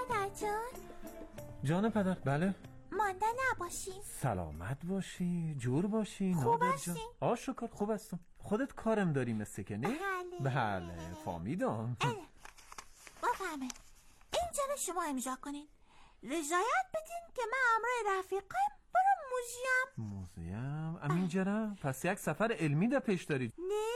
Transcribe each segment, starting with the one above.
پدر جان. جان پدر. بله مانده نباشین. سلامت باشی، جور باشی. خوب هستین؟ شکر خوب هستم. خودت کارم داری مثل که نه؟ بله فهمیدم. بفهمه اینجا رو شما امضا کنین، رضایت بدین که من همراه رفیقم برم موزیم. همینجا نه؟ پس یک سفر علمی در پیش دارید؟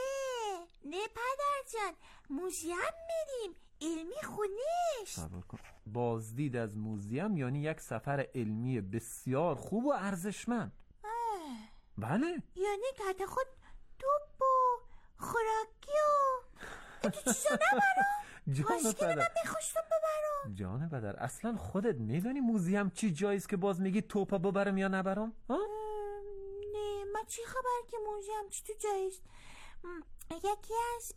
نه پدر جان، موزیم میریم، علمی خونیش. صبر کن. بازدید از موزیم یعنی یک سفر علمی بسیار خوب و ارزشمند. بله یعنی که خود توپ و خوراکی و تو چیزا نبرم؟ مشکل من میخوشتم ببرم. جان پدر اصلا خودت میدونی موزیم چی جاییست که باز میگی توپا ببرم یا نبرم؟ نه من چی خبر که موزیم چی تو جاییست؟ یکی از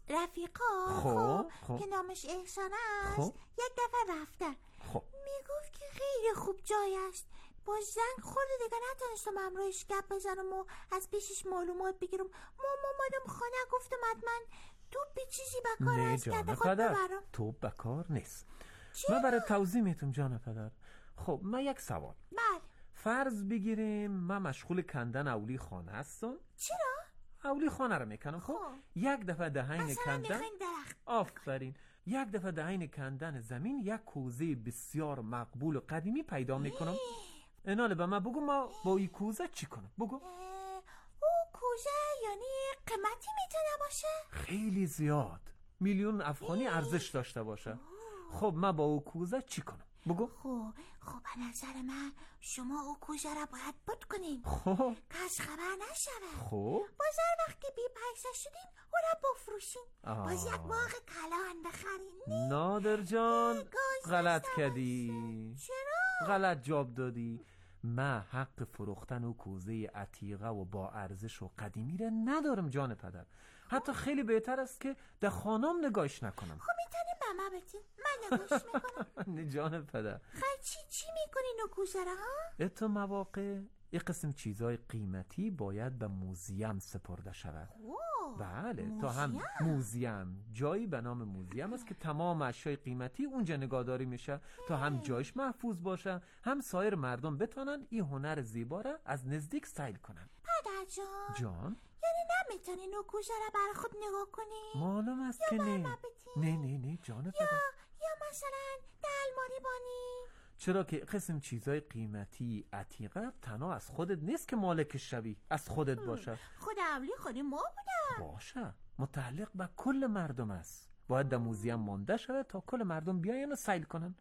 رفیقا که نامش احسان است یک دفعه رفته میگفت که خیلی خوب جای است. با زنگ خورده دیگه نتونستم همراهش گپ بزنم و از پیشش معلومات بگیرم. مامانم خانه گفتم حتما توپ چیزی بکار است که خود ببرم. توپ بکار نیست. من برای توضیح میتونم جان پدر. خب من یک سوال. بله. فرض بگیریم من مشغول کندن اولی خانه هستم. چرا؟ اولی خانه رو میکنم. خب یک دفعه دهین کندن. آفرین. یک دفعه دهین کندن زمین یک کوزه بسیار مقبول و قدیمی پیدا میکنم. ایناله به من بگو ما با این کوزه چی کنم؟ بگو. او کوزه یعنی قیمتی میتونه باشه؟ خیلی زیاد، میلیون افغانی ارزش داشته باشه. خب من با او کوزه چی کنم؟ بگو. خب به نظر من شما او کوزه را باید بد کنین. کس خبر نشوه. باز هر وقت که بی پیسه شدین او را بفروشین. باز یک باغ کلان بخرین. نادر جان غلط کردی. چرا؟ غلط جواب دادی. من حق فروختن و کوزه عتیقه و با ارزش و قدیمی را ندارم جان پدر. حتی خیلی بهتر است که در خانم نگاهش نکنم. خب میتونیم به من بتین، من نگاهش میکنم. نه جان پدر. چی میکنین و کوزه را ها؟ اتو مواقع یک قسم چیزای قیمتی باید به موزیم سپرده شود. بله موزیم؟ تا هم موزیم جایی به نام موزیم است که تمام اشیای قیمتی اونجا نگهداری میشه تا هم جایش محفوظ باشه هم سایر مردم بتونن این هنر زیبا را از نزدیک سیل کنن. پدر جان یعنی نمیتونین او کوزه را برای خود نگاه کنین؟ معلوم است که نه جان پدر. یا مثلا در الماری بانی. چرا که قسم چیزای قیمتی عتیقه تنها از خودت نیست که مالکش شوی، از خودت باشه. خود اولی خودی ما بودم باشه، متعلق به کل مردم است. باید در موزیم مانده شود تا کل مردم بیاین و سیل کنن.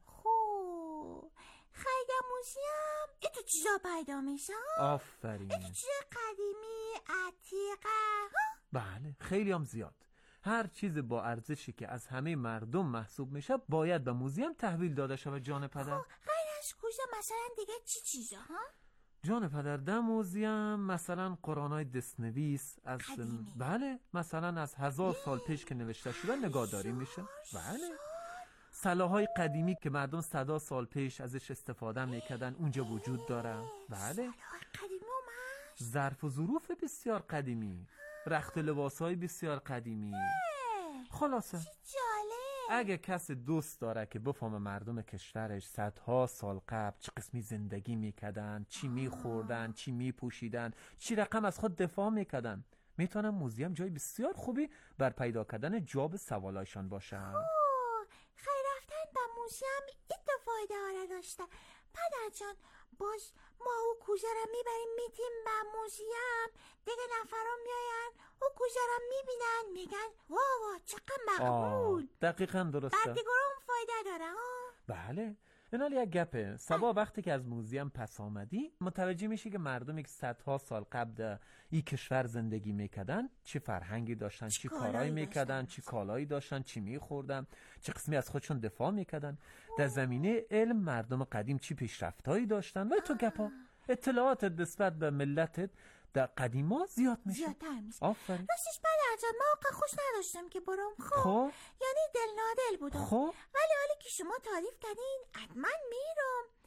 خیلی موزیم ای تو چیزا پیدا میشه؟ آفرین. ای تو چیز قدیمی عتیقه؟ بله خیلی هم زیاد. هر چیز با ارزشی که از همه مردم محسوب میشه باید به موزیم تحویل داده شود جان پدر. غیر از کوزه مثلا دیگه چی چیزا ها؟ جان پدر در موزیم مثلا قرآنای دستنویس از قدیمی. بله مثلا از 1000 سال پیش که نوشته شده نگهداری میشه. بله سلاح‌های قدیمی که مردم 100 سال پیش ازش استفاده میکردن اونجا وجود داره. بله سلاح قدیمی ظرف و ظروف بسیار قدیمی، رخت لباس‌های بسیار قدیمی. خلاصه اگه کسی دوست داره که بفهمه مردم کشورش صدها سال قبل چه قسمی زندگی میکردن، چی میخوردن، چی میپوشیدن، چی رقم از خود دفاع میکردن، میتونم موزیم جای بسیار خوبی بر پیدا کردن جواب سوالایشان باشه. خیلی رفتن به موزیم این فایده ها داشته. پدر جان باز ما او کوزه را میبریم میتیم به موزیم، دیگه نفران میاین او کوزه را میبینن میگن واو چقدر مقبول. دقیقا درسته. بعد دیگه اون فایده داره ها. بله اینال یک گپه. سبا وقتی که از موزیم پس آمدی متوجه میشی که مردمی که صدها سال قبل این کشور زندگی میکردن چه فرهنگی داشتن، چه کارایی میکردن، چه کالایی داشتن، چی میخوردن، چه قسمی از خودشون دفاع میکردن. در زمینه علم مردم قدیم چی پیشرفتایی داشتن و تو گپا اطلاعات نسبت به ملتت در قدیما زیادتر میشه. آفرین. راستش پدر جان ما خوش نداشتم که برام. خب یعنی دل نادل بودم. خب ولی حالا که شما تعریف کردین حتما میرم.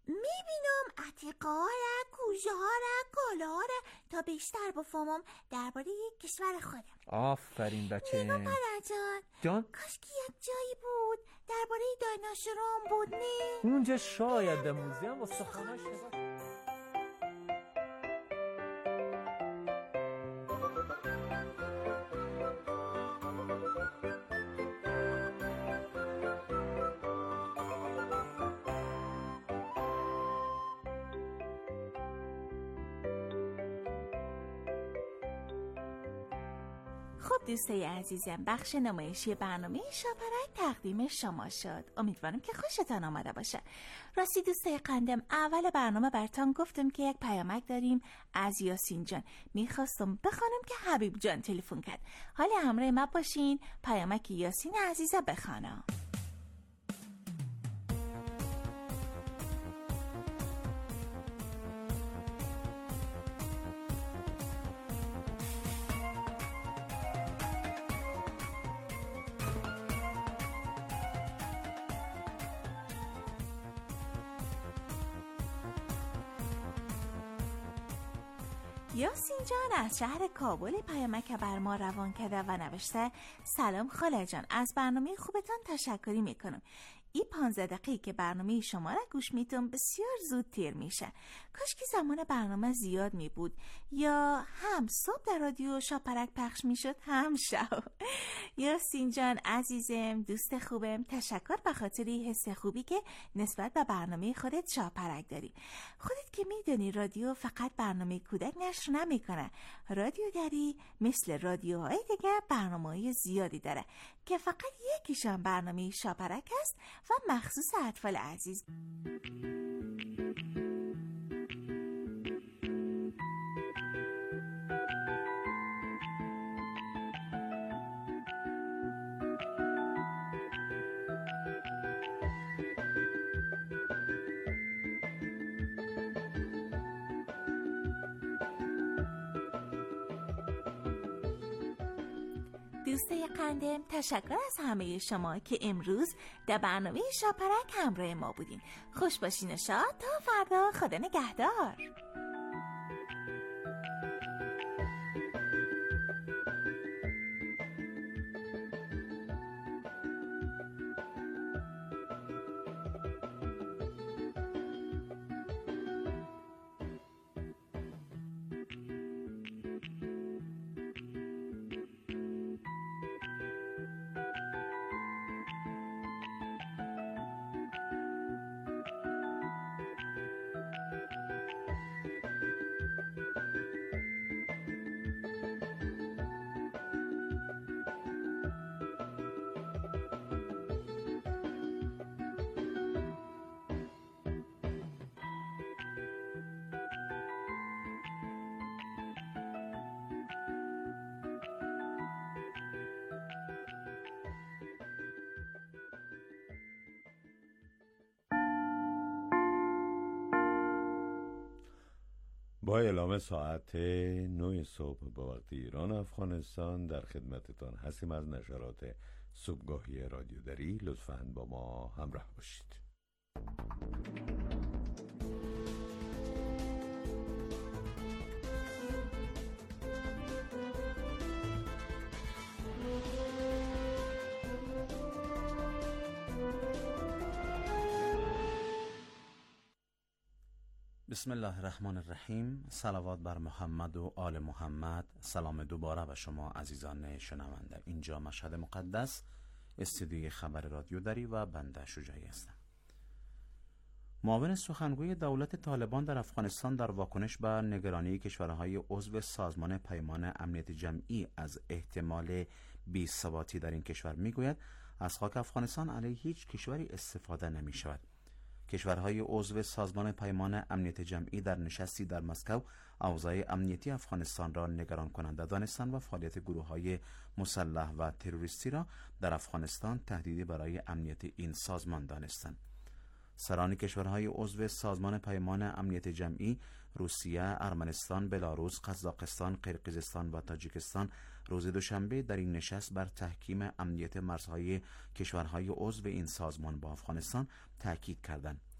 میبینم عتیقه ها را، کوژه ها را، کالا ها را تا بیشتر بفهمم درباره کشور خودم. آفرین بچه. نگاه پدر جان کاش که یک جایی بود درباره دایناسورام بود. نه اونجا شاید در موزیم و سخناش نگاه. خب دوستای عزیزم، بخش نمایشی برنامه شاپرک تقدیم شما شد. امیدوارم که خوشتان آمده باشه. راستی دوستای قندم، اول برنامه براتون گفتم که یک پیامک داریم از یاسین جان. میخواستم بخوانم که حبیب جان تلفن کرد. حالا همراه ما باشین، پیامک یاسین عزیزه بخوانم. یاسین جان از شهر کابل پیامک بر ما روان کرده و نوشته: سلام خاله جان، از برنامه خوبتان تشکری میکنم. این 15 دقیقه که برنامه شما را گوش میتونم بسیار زود تیر میشه. کاش که زمان برنامه زیاد می بود، یا هم صبح در رادیو شاپرک پخش میشد هم شب. یاسین جان عزیزم، دوست خوبم، تشکر به خاطر حس خوبی که نسبت به برنامه خودت شاپرک داری. خودت که میدونی رادیو فقط برنامه کودک نشر نمیکنه. رادیو داری مثل رادیوهای دیگه برنامه‌های زیادی داره که فقط یکیشان برنامه شاپرک است و مخصوص اطفال عزیز. دوستای قندم، تشکر از همه شما که امروز در برنامه شاپرک همراه ما بودین. خوش باشین و شاد تا فردا. خدا نگهدار. با اعلام ساعت 9 صبح با وقت ایران افغانستان در خدمتتان هستیم از نشرات صبحگاهی رادیو دری. لطفاً با ما همراه باشید. بسم الله الرحمن الرحیم. صلوات بر محمد و آل محمد. سلام دوباره به شما عزیزان شنونده. اینجا مشهد مقدس، استودیوی خبر رادیو دری و بنده شجاعی هستم. معاون سخنگوی دولت طالبان در افغانستان در واکنش به نگرانی کشورهای عضو سازمان پیمان امنیت جمعی از احتمال بی‌ثباتی در این کشور میگوید از خاک افغانستان علیه هیچ کشوری استفاده نمی شود. کشورهای عضو سازمان پیمان امنیت جمعی در نشستی در مسکو اوضاع امنیتی افغانستان را نگران کننده دانستند و فعالیت گروه‌های مسلح و تروریستی را در افغانستان تهدیدی برای امنیت این سازمان دانستند. سران کشورهای عضو سازمان پیمان امنیت جمعی روسیه، ارمنستان، بلاروس، قزاقستان، قرقیزستان و تاجیکستان روز دوشنبه در این نشست بر تحکیم امنیت مرزهای کشورهای عضو این سازمان با افغانستان تاکید کردند.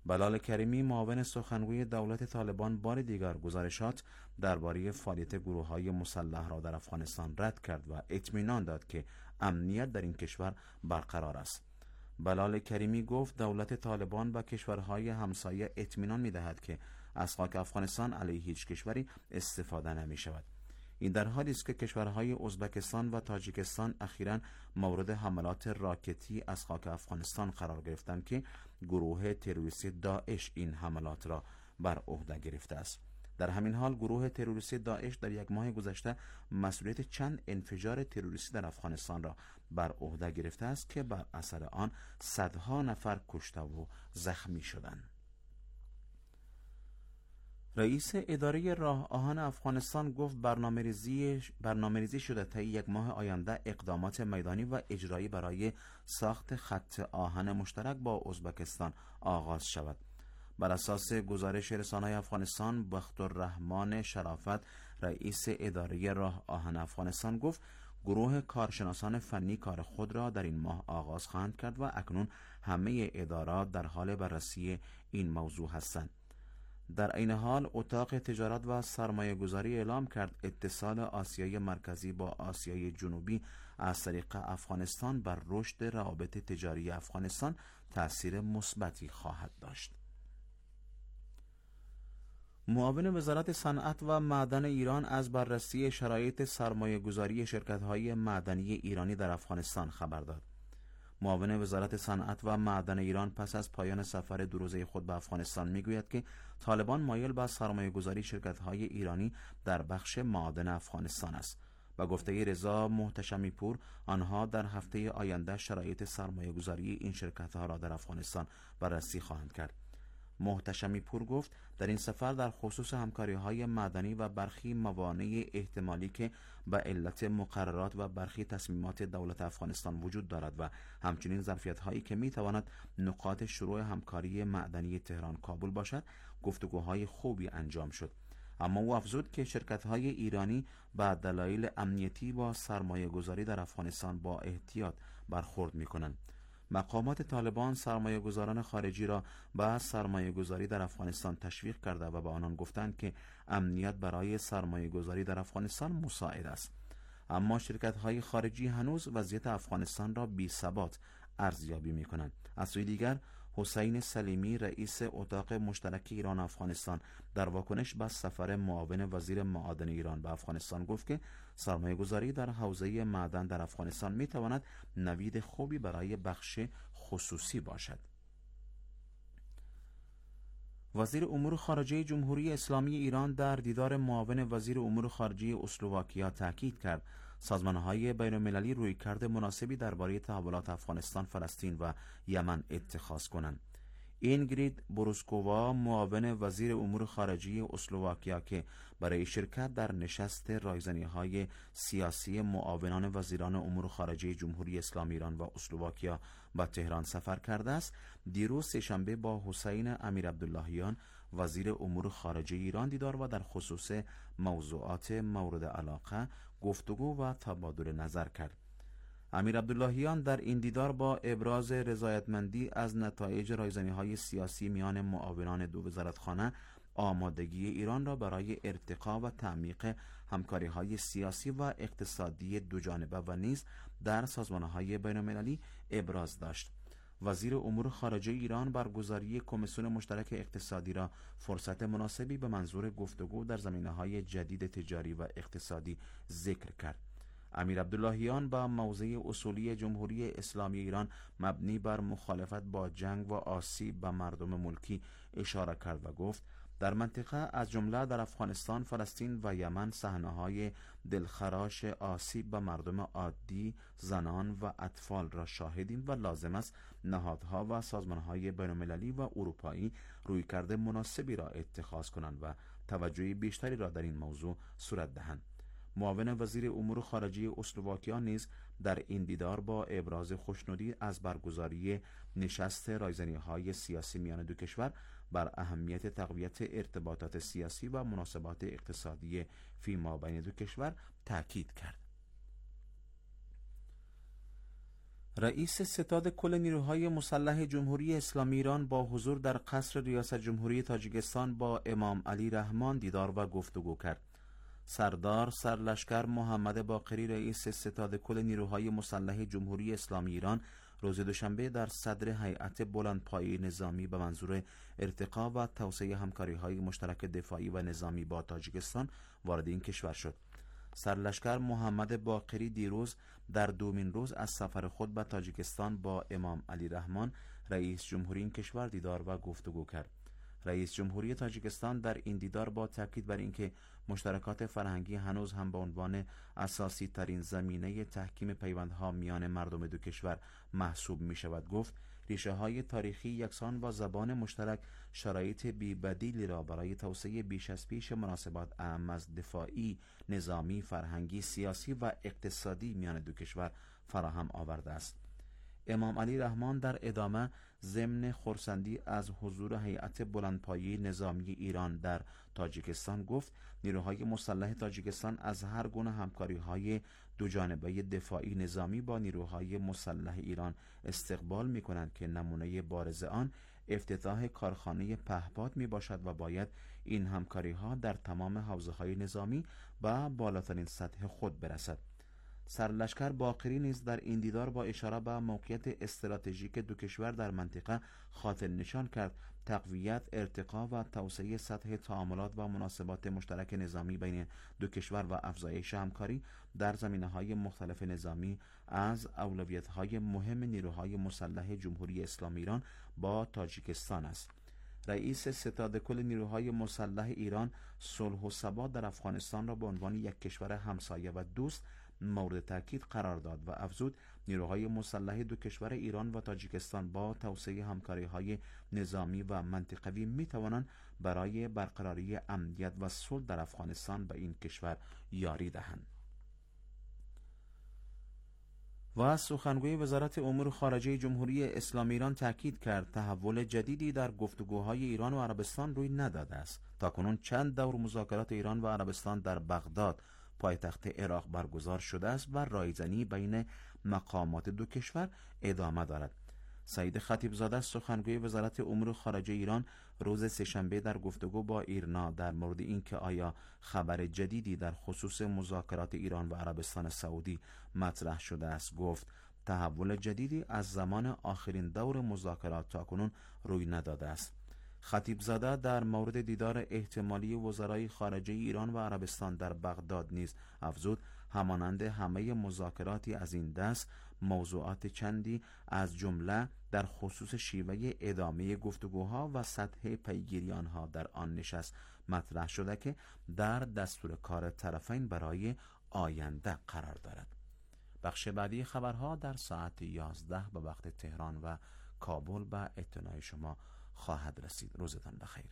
بلال کریمی معاون سخنگوی دولت طالبان بار دیگر گزارشات درباره فعالیت گروه‌های مسلح را در افغانستان رد کرد و اطمینان داد که امنیت در این کشور برقرار است. بلال کریمی گفت دولت طالبان و کشورهای همسایه اطمینان می‌دهد که از خاک افغانستان علیه هیچ کشوری استفاده نمی‌شود. این در حالی است که کشورهای ازبکستان و تاجیکستان اخیراً مورد حملات راکتی از خاک افغانستان قرار گرفتند که گروه تروریستی داعش این حملات را بر عهده گرفته است. در همین حال گروه تروریستی داعش در یک ماه گذشته مسئولیت چند انفجار تروریستی در افغانستان را بر عهده گرفته است که بر اثر آن صدها نفر کشته و زخمی شدند. رئیس اداره راه آهن افغانستان گفت برنامه‌ریزی شده تا یک ماه آینده اقدامات میدانی و اجرایی برای ساخت خط آهن مشترک با ازبکستان آغاز شود. بر اساس گزارش رسانه‌های افغانستان، بختالرحمن شرافت رئیس اداره راه آهن افغانستان گفت گروه کارشناسان فنی کار خود را در این ماه آغاز خواهند کرد و اکنون همه ادارات در حال بررسی این موضوع هستند. در عین حال اتاق تجارت و سرمایه گذاری اعلام کرد اتصال آسیای مرکزی با آسیای جنوبی از طریق افغانستان بر رشد روابط تجاری افغانستان تأثیر مثبتی خواهد داشت. معاون وزارت صنعت و معدن ایران از بررسی شرایط سرمایه گذاری شرکت‌های معدنی ایرانی در افغانستان خبر داد. معاون وزارت صنعت و معدن ایران پس از پایان سفر دو روزه خود به افغانستان میگوید که طالبان مایل به سرمایه گذاری شرکت‌های ایرانی در بخش معادن افغانستان است و گفته رضا محتشمی پور آنها در هفته آینده شرایط سرمایه گذاری این شرکت‌ها را در افغانستان بررسی خواهند کرد. محتشمی پور گفت در این سفر در خصوص همکاری‌های معدنی و برخی موانع احتمالی که به علت مقررات و برخی تصمیمات دولت افغانستان وجود دارد و همچنین ظرفیت‌هایی که می‌تواند نقاط شروع همکاری معدنی تهران کابل باشد، گفتگوهای خوبی انجام شد. اما او افزود که شرکت‌های ایرانی به دلایل امنیتی با سرمایه‌گذاری در افغانستان با احتیاط برخورد می‌کنند. مقامات طالبان سرمایه گذاران خارجی را به سرمایه گذاری در افغانستان تشویق کرده و به آنان گفتند که امنیت برای سرمایه گذاری در افغانستان مساعد است. اما شرکت های خارجی هنوز وضعیت افغانستان را بی ثبات ارزیابی می کنند. از سوی دیگر حسین سلیمی رئیس اتاق مشترک ایران افغانستان در واکنش به سفر معاون وزیر معادن ایران به افغانستان گفت که سرمایه گذاری در حوزه معدن در افغانستان می تواند نوید خوبی برای بخش خصوصی باشد. وزیر امور خارجه جمهوری اسلامی ایران در دیدار معاون وزیر امور خارجه اسلواکیا تاکید کرد سازمان‌های بین‌المللی رویکرد مناسبی درباره تحولات افغانستان، فلسطین و یمن اتخاذ کنند. اینگرید بروسکووا معاون وزیر امور خارجه اسلواکیا که برای شرکت در نشست رایزنی‌های سیاسی معاونان وزیران امور خارجه جمهوری اسلامی ایران و اسلواکیا به تهران سفر کرده است، دیروز سه‌شنبه با حسین امیرعبداللهیان وزیر امور خارجه ایران دیدار و در خصوص موضوعات مورد علاقه گفتگو و تبادل نظر کرد. امیرعبداللهیان در این دیدار با ابراز رضایتمندی از نتایج رایزنی‌های سیاسی میان معاونان دو وزارتخانه آمادگی ایران را برای ارتقا و تعمیق همکاری‌های سیاسی و اقتصادی دوجانبه و نیز در سازمان‌های بین‌المللی ابراز داشت. وزیر امور خارجه ایران برگزاری کمیسیون مشترک اقتصادی را فرصت مناسبی به منظور گفتگو در زمینه‌های جدید تجاری و اقتصادی ذکر کرد. امیرعبداللهیان با موضع اصولی جمهوری اسلامی ایران مبنی بر مخالفت با جنگ و آسیب به مردم ملکی اشاره کرد و گفت در منطقه از جمله در افغانستان، فلسطین و یمن صحنه‌های دلخراش آسیب به مردم عادی، زنان و اطفال را شاهدیم و لازم است نهادها و سازمان‌های بین‌المللی و اروپایی رویکرد مناسبی را اتخاذ کنند و توجه بیشتری را در این موضوع صورت دهند. معاون وزیر امور خارجه اسلواکیا نیز در این دیدار با ابراز خوشنودی از برگزاری نشست رایزنی‌های سیاسی میان دو کشور بر اهمیت تقویت ارتباطات سیاسی و مناسبات اقتصادی فیما بین دو کشور تاکید کرد. رئیس ستاد کل نیروهای مسلح جمهوری اسلامی ایران با حضور در قصر ریاست جمهوری تاجیکستان با امام علی رحمان دیدار و گفتگو کرد. سردار سرلشکر محمد باقری رئیس ستاد کل نیروهای مسلح جمهوری اسلامی ایران روز دوشنبه در صدر هیئت بلندپایه نظامی به منظور ارتقا و توسعه همکاری‌های مشترک دفاعی و نظامی با تاجیکستان وارد این کشور شد. سرلشکر محمد باقری دیروز در دومین روز از سفر خود به تاجیکستان با امام علی رحمان رئیس جمهوری این کشور دیدار و گفتگو کرد. رئیس جمهوری تاجیکستان در این دیدار با تاکید بر اینکه مشترکات فرهنگی هنوز هم به عنوان اساسی ترین زمینه تحکیم پیوندها میان مردم دو کشور محسوب می شود گفت ریشه های تاریخی یکسان با زبان مشترک شرایط بی‌بدیلی را برای توسعه بیش از پیش مناسبات اعم از دفاعی، نظامی، فرهنگی، سیاسی و اقتصادی میان دو کشور فراهم آورده است. امام علی رحمان در ادامه ضمن خرسندی از حضور هیئت بلندپایه نظامی ایران در تاجیکستان گفت نیروهای مسلح تاجیکستان از هر گونه همکاری‌های دوجانبه دفاعی نظامی با نیروهای مسلح ایران استقبال می‌کنند که نمونه بارز آن افتتاح کارخانه پهپاد میباشد و باید این همکاری‌ها در تمام حوزه‌های نظامی به بالاترین سطح خود برسد. سرلشکر باقری نیز در این دیدار با اشاره به موقعیت استراتژیک دو کشور در منطقه خاطر نشان کرد تقویت، ارتقا و توسعه سطح تعاملات و مناسبات مشترک نظامی بین دو کشور و افزایش همکاری در زمینه‌های مختلف نظامی از اولویت‌های مهم نیروهای مسلح جمهوری اسلامی ایران با تاجیکستان است. رئیس ستاد کل نیروهای مسلح ایران صلح و ثبات در افغانستان را به عنوان یک کشور همسایه و دوست مورد تاکید قرار داد و افزود نیروهای مسلح دو کشور ایران و تاجیکستان با توسعه همکاری‌های نظامی و منطقوی می‌توانند برای برقراری امنیت و صلح در افغانستان به این کشور یاری دهند. و سخنگوی وزارت امور خارجه جمهوری اسلامی ایران تاکید کرد تحول جدیدی در گفتگوهای ایران و عربستان روی نداده است. تاکنون چند دور مذاکرات ایران و عربستان در بغداد پایتخت عراق برگزار شده است و رایزنی بین مقامات دو کشور ادامه دارد. سعید خطیبزاده سخنگوی وزارت امور خارجه ایران روز سه‌شنبه در گفتگو با ایرنا در مورد اینکه آیا خبر جدیدی در خصوص مذاکرات ایران و عربستان سعودی مطرح شده است گفت تحول جدیدی از زمان آخرین دور مذاکرات تاکنون روی نداده است. خطیبزاده در مورد دیدار احتمالی وزرای خارجه ایران و عربستان در بغداد نیز افزود همانند همه مذاکراتی از این دست موضوعات چندی از جمله در خصوص شیوه ادامه گفتگوها و سطح پیگیری آنها در آن نشست مطرح شده که در دستور کار طرفین برای آینده قرار دارد. بخش بعدی خبرها در ساعت 11 به وقت تهران و کابل به اطلاع شما خواهد رسید. روزتان بخیر.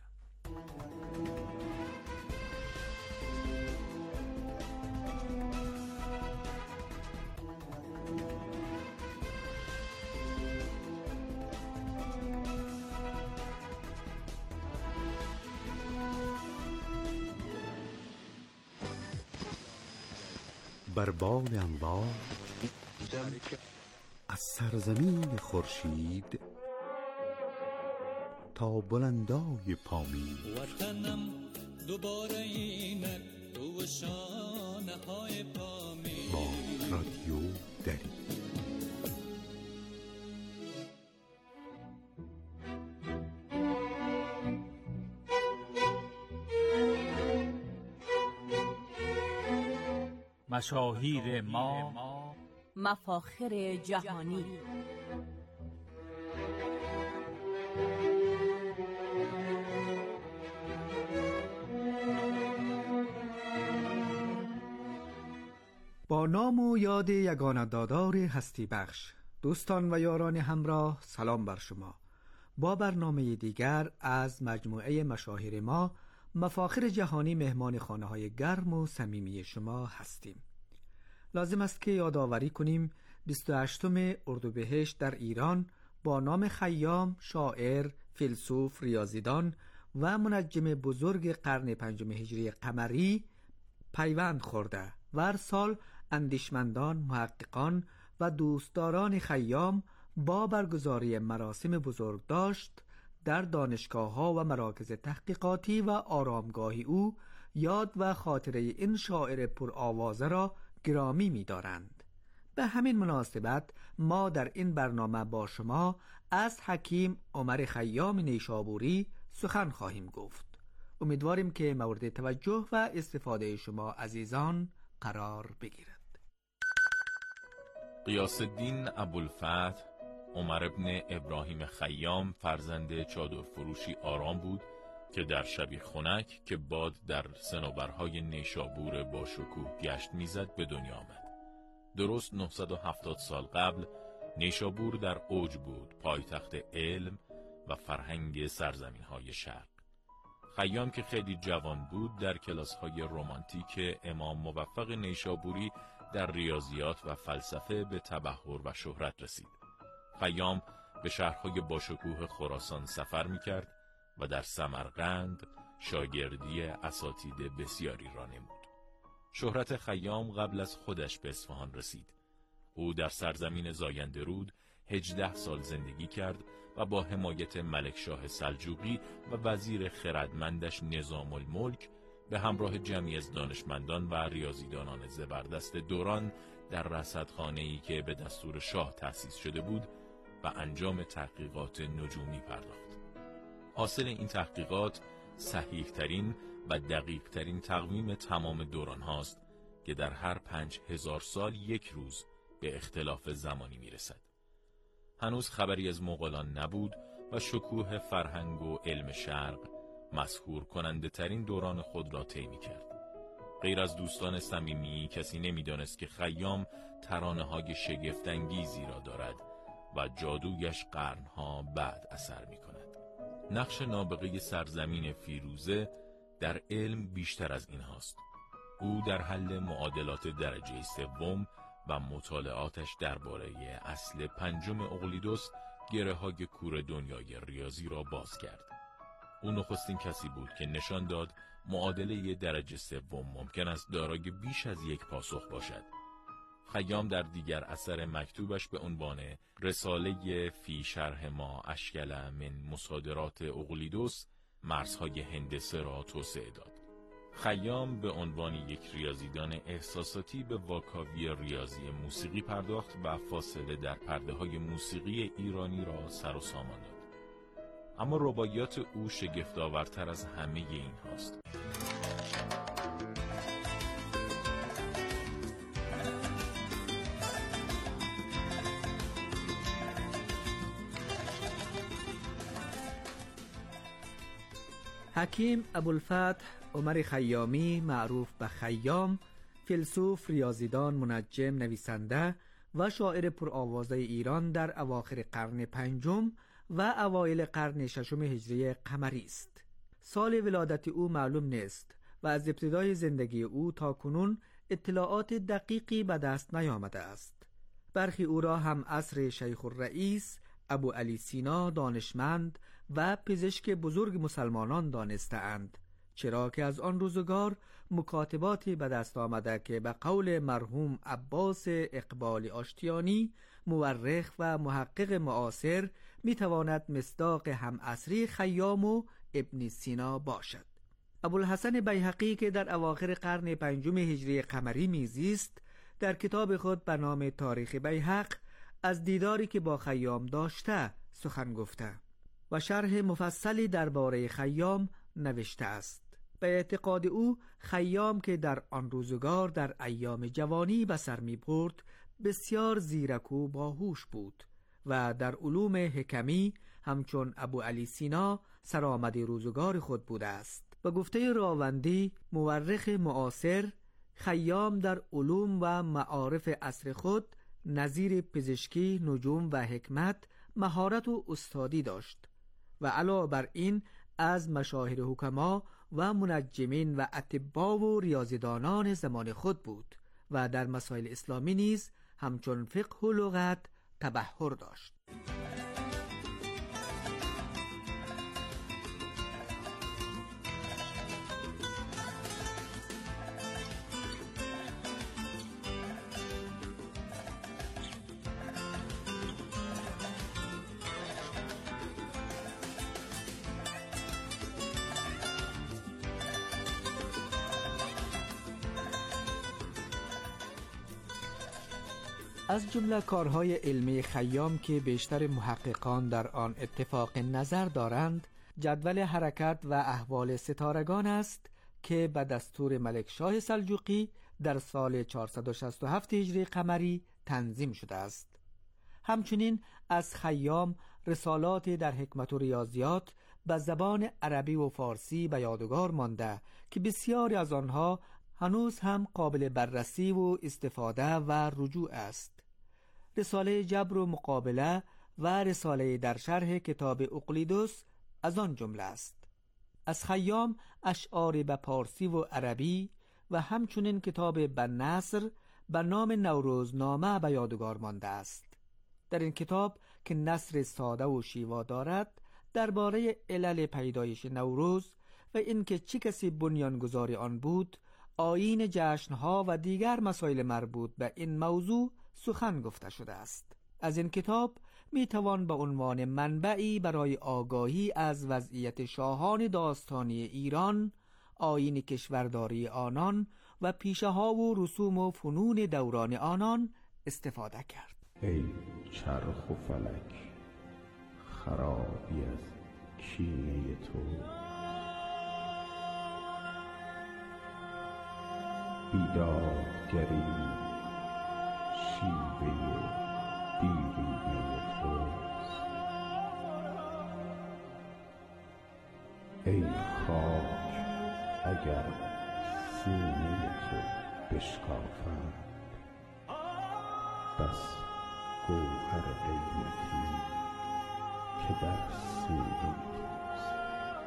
بر بال انوار از سرزمین خورشید تا بلندای پامین وطنم دوباره اینک تو شانه های پامین با رادیو دری. مشاهیر ما، مفاخر جهانی. با نام و یاد یگانه دادار هستی بخش، دوستان و یاران همراه، سلام بر شما. با برنامه دیگر از مجموعه مشاهیر ما، مفاخر جهانی، مهمان خانه‌های گرم و صمیمی شما هستیم. لازم است که یادآوری کنیم 28 اردیبهشت در ایران با نام خیام، شاعر، فیلسوف، ریاضیدان و منجم بزرگ قرن 5 هجری قمری پیوند خورده و هر سال اندیشمندان، محققان و و دوستداران خیام با برگزاری مراسم بزرگداشت در دانشگاه‌ها و مراکز تحقیقاتی و آرامگاهی او یاد و خاطره این شاعر پرآوازه را گرامی می‌دارند. به همین مناسبت ما در این برنامه با شما از حکیم عمر خیام نیشابوری سخن خواهیم گفت. امیدواریم که مورد توجه و استفاده شما عزیزان قرار بگیرد. غیاث الدین ابوالفتح عمر ابن ابراهیم خیام فرزند چادر فروشی آرام بود که در شبی خنک که باد در صنوبرهای نیشابور با شکوه گشت میزد به دنیا آمد. درست 970 سال قبل نیشابور در اوج بود، پایتخت علم و فرهنگ سرزمین‌های شرق. خیام که خیلی جوان بود در کلاس‌های رمانتیک امام موفق نیشابوری در ریاضیات و فلسفه به تبحر و شهرت رسید. خیام به شهرهای باشکوه خراسان سفر می‌کرد و در سمرقند شاگردی اساتید بسیاری را نمود. شهرت خیام قبل از خودش به اصفهان رسید. او در سرزمین زاینده‌رود 18 سال زندگی کرد و با حمایت ملکشاه سلجوقی و وزیر خردمندش نظام الملک به همراه جمعی از دانشمندان و ریاضیدانان زبردست دوران در رصدخانه‌ای که به دستور شاه تأسیس شده بود و انجام تحقیقات نجومی پرداخت. حاصل این تحقیقات صحیح ترین و دقیق ترین تقویم تمام دوران هاست که در هر 5000 سال یک روز به اختلاف زمانی میرسد. هنوز خبری از مغولان نبود و شکوه فرهنگ و علم شرق مسحور کننده ترین دوران خود را طی می‌کرد. غیر از دوستان صمیمی کسی نمی‌دانست که خیام ترانه‌های شگفت‌انگیزی را دارد و جادویش قرن‌ها بعد اثر می‌کند. نقش نابغه سرزمین فیروزه در علم بیشتر از این هاست. او در حل معادلات درجه سوم و مطالعاتش درباره اصل پنجم اقلیدس گره‌های کور دنیای ریاضی را باز کرد. او نخستین کسی بود که نشان داد معادله درجه سوم ممکن است دارای بیش از یک پاسخ باشد. خیام در دیگر اثر مکتوبش به عنوان رساله فی شرح ما اشکل من مصادرات اقلیدس مرزهای هندسه را توسعه داد. خیام به عنوان یک ریاضیدان احساساتی به واکاوی ریاضی موسیقی پرداخت و فاصله در پرده‌های موسیقی ایرانی را سر و سامان داد. اما رباعیات او شگفت‌آورتر از همه این هاست. حکیم ابوالفتح عمر خیامی معروف به خیام، فیلسوف، ریاضیدان، منجم، نویسنده و شاعر پرآوازه ایران در اواخر قرن پنجم و اوایل قرن ششم هجری قمری است. سال ولادت او معلوم نیست و از ابتدای زندگی او تا کنون اطلاعات دقیقی به دست نیامده است. برخی او را هم عصر شیخ الرئیس ابو علی سینا دانشمند و پزشک بزرگ مسلمانان دانسته‌اند، چرا که از آن روزگار مکاتباتی به دست آمده که به قول مرحوم عباس اقبال آشتیانی مورخ و محقق معاصر میتواند مصداق همعصری خیام و ابن سینا باشد. ابوالحسن بیهقی که در اواخر قرن پنجم هجری قمری میزیست، در کتاب خود به نام تاریخ بیهق از دیداری که با خیام داشته سخن گفته و شرح مفصلی درباره خیام نوشته است. به اعتقاد او خیام که در آن روزگار در ایام جوانی به سر می برد بسیار زیرک و باهوش بود و در علوم حکمی همچون ابو علی سینا سرآمد روزگار خود بوده است. به گفته راوندی مورخ معاصر، خیام در علوم و معارف عصر خود نظیر پزشکی، نجوم و حکمت مهارت و استادی داشت و علاوه بر این از مشاهیر حکما و منجمین و اطباء و ریاضیدانان زمان خود بود و در مسائل اسلامی نیز همچون فقه و لغت تبحر داشت. از جمله کارهای علمی خیام که بیشتر محققان در آن اتفاق نظر دارند، جدول حرکت و احوال ستارگان است که به دستور ملکشاه سلجوقی در سال 467 هجری قمری تنظیم شده است. همچنین از خیام رسالاتی در حکمت و ریاضیات به زبان عربی و فارسی به یادگار مانده که بسیاری از آنها هنوز هم قابل بررسی و استفاده و رجوع است. رساله جبر و مقابله و رساله در شرح کتاب اقلیدس از آن جمله است. از خیام اشعاری به پارسی و عربی و همچنین کتاب بنصر به نام نوروزنامه به یادگار مانده است. در این کتاب که نثر ساده و شیوا دارد، درباره علل پیدایش نوروز و اینکه چه کسی بنیانگذار آن بود، آیین جشنها و دیگر مسائل مربوط به این موضوع سخن گفته شده است. از این کتاب می توان به عنوان منبعی برای آگاهی از وضعیت شاهان داستانی ایران، آیین کشورداری آنان و پیشه ها و رسوم و فنون دوران آنان استفاده کرد. ای چرخ و فلک، خرابی از کینه تو، بیدادگری شیوه دیرینه توست. ای خاک اگر سینه تو بشکافد، بس گوهر قیمتی که در سینه توست.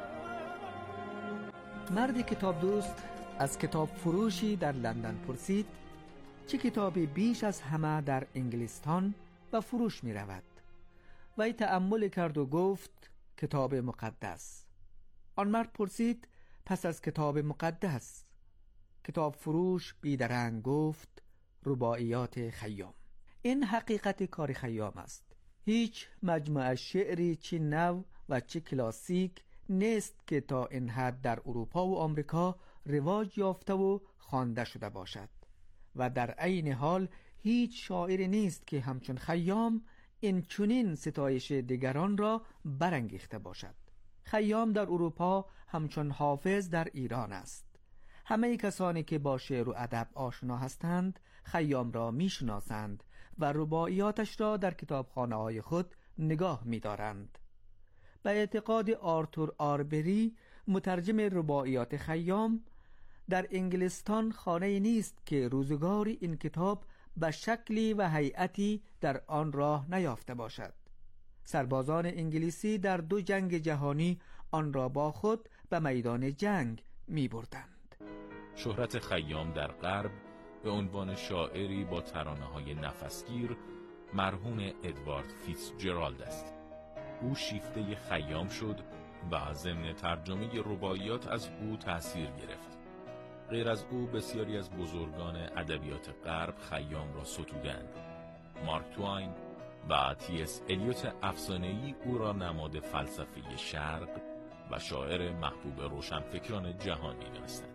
مرد کتاب دوست از کتاب فروشی در لندن پرسید چه کتابی بیش از همه در انگلستان به فروش می رود؟ وی تأمل کرد و گفت کتاب مقدس. آن مرد پرسید پس از کتاب مقدس؟ کتاب فروش بیدرنگ گفت رباعیات خیام. این حقیقت کار خیام است. هیچ مجموعه شعری چه نو و چه کلاسیک نیست که تا این حد در اروپا و آمریکا رواج یافته و خوانده شده باشد و در عین حال هیچ شاعری نیست که همچون خیام این چنین ستایش دیگران را برانگیخته باشد. خیام در اروپا همچون حافظ در ایران است. همه کسانی که با شعر و ادب آشنا هستند خیام را میشناسند و رباعیاتش را در کتابخانه‌های خود نگاه می‌دارند. به اعتقاد آرتور آربری مترجم رباعیات خیام، در انگلستان خانه‌ای نیست که روزگاری این کتاب به شکلی و هیئتی در آن راه نیافته باشد. سربازان انگلیسی در 2 جنگ جهانی آن را با خود به میدان جنگ می بردند. شهرت خیام در غرب به عنوان شاعری با ترانه‌های نفسگیر مرحوم ادوارد فیتزجرالد است. او شیفته خیام شد و ضمن ترجمه رباعیات از او تأثیر گرفت. غیر از او بسیاری از بزرگان ادبیات غرب خیام را ستودند. مارک توین و تی اس الیوت افسانه‌ای او را نماد فلسفه شرق و شاعر محبوب روشنفکران جهانی دانستند.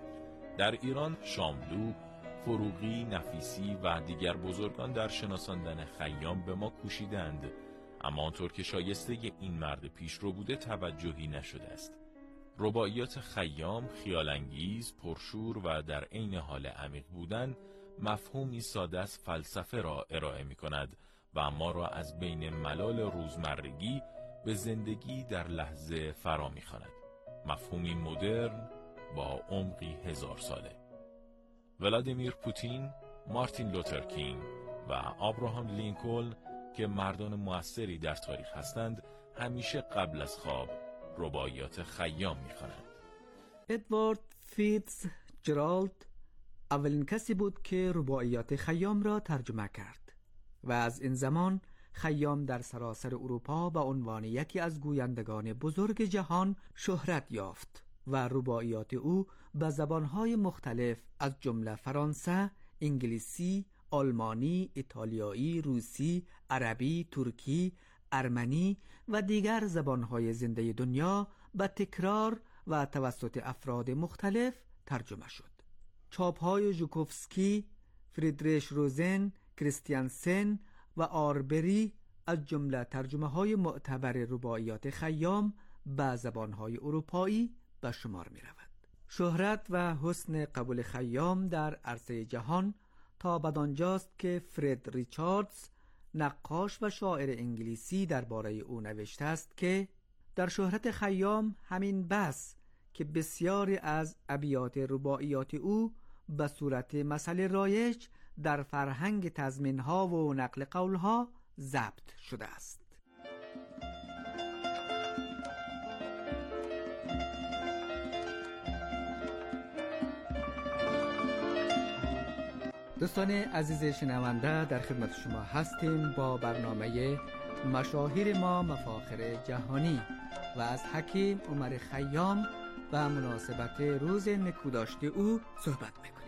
در ایران شاملو، فروغی، نفیسی و دیگر بزرگان در شناساندن خیام به ما کوشیدند، اما آنطور که شایسته این مرد پیشرو بوده توجهی نشده است. رباعیات خیام خیالانگیز، پرشور و در عین حال عمیق بودن، مفهومی ساده از فلسفه را ارائه می کند و ما را از بین ملال روزمرگی به زندگی در لحظه فرا می خواند. مفهومی مدرن با عمقی 1000 ساله. ولادیمیر پوتین، مارتین لوتر کینگ و آبراهام لینکلن که مردان موثری در تاریخ هستند، همیشه قبل از خواب رباعیات خیام می‌خوانند. ادوارد فیتزجرالد اولین کسی بود که رباعیات خیام را ترجمه کرد و از این زمان خیام در سراسر اروپا به عنوان یکی از گویندگان بزرگ جهان شهرت یافت و رباعیات او به زبانهای مختلف از جمله فرانسه، انگلیسی، آلمانی، ایتالیایی، روسی، عربی، ترکی، ارمنی و دیگر زبانهای زنده دنیا به تکرار و توسط افراد مختلف ترجمه شد. چاپهای ژوکوفسکی، فریدریش روزن، کریستیانسن و آربری از جمله ترجمه‌های معتبر رباعیات خیام به زبان‌های اروپایی به شمار می‌رود. شهرت و حسن قبول خیام در عرصه جهان تا بدانجاست که فرد ریچاردز نقاش و شاعر انگلیسی درباره او نوشته است که در شهرت خیام همین بس که بسیاری از ابیات رباعیات او به صورت مثل رایج در فرهنگ تضمین‌ها و نقل قول‌ها ضبط شده است. دوستان عزیز شنونده، در خدمت شما هستیم با برنامه مشاهیر ما مفاخر جهانی و از حکیم عمر خیام و مناسبت روز نکوداشت او صحبت میکنیم.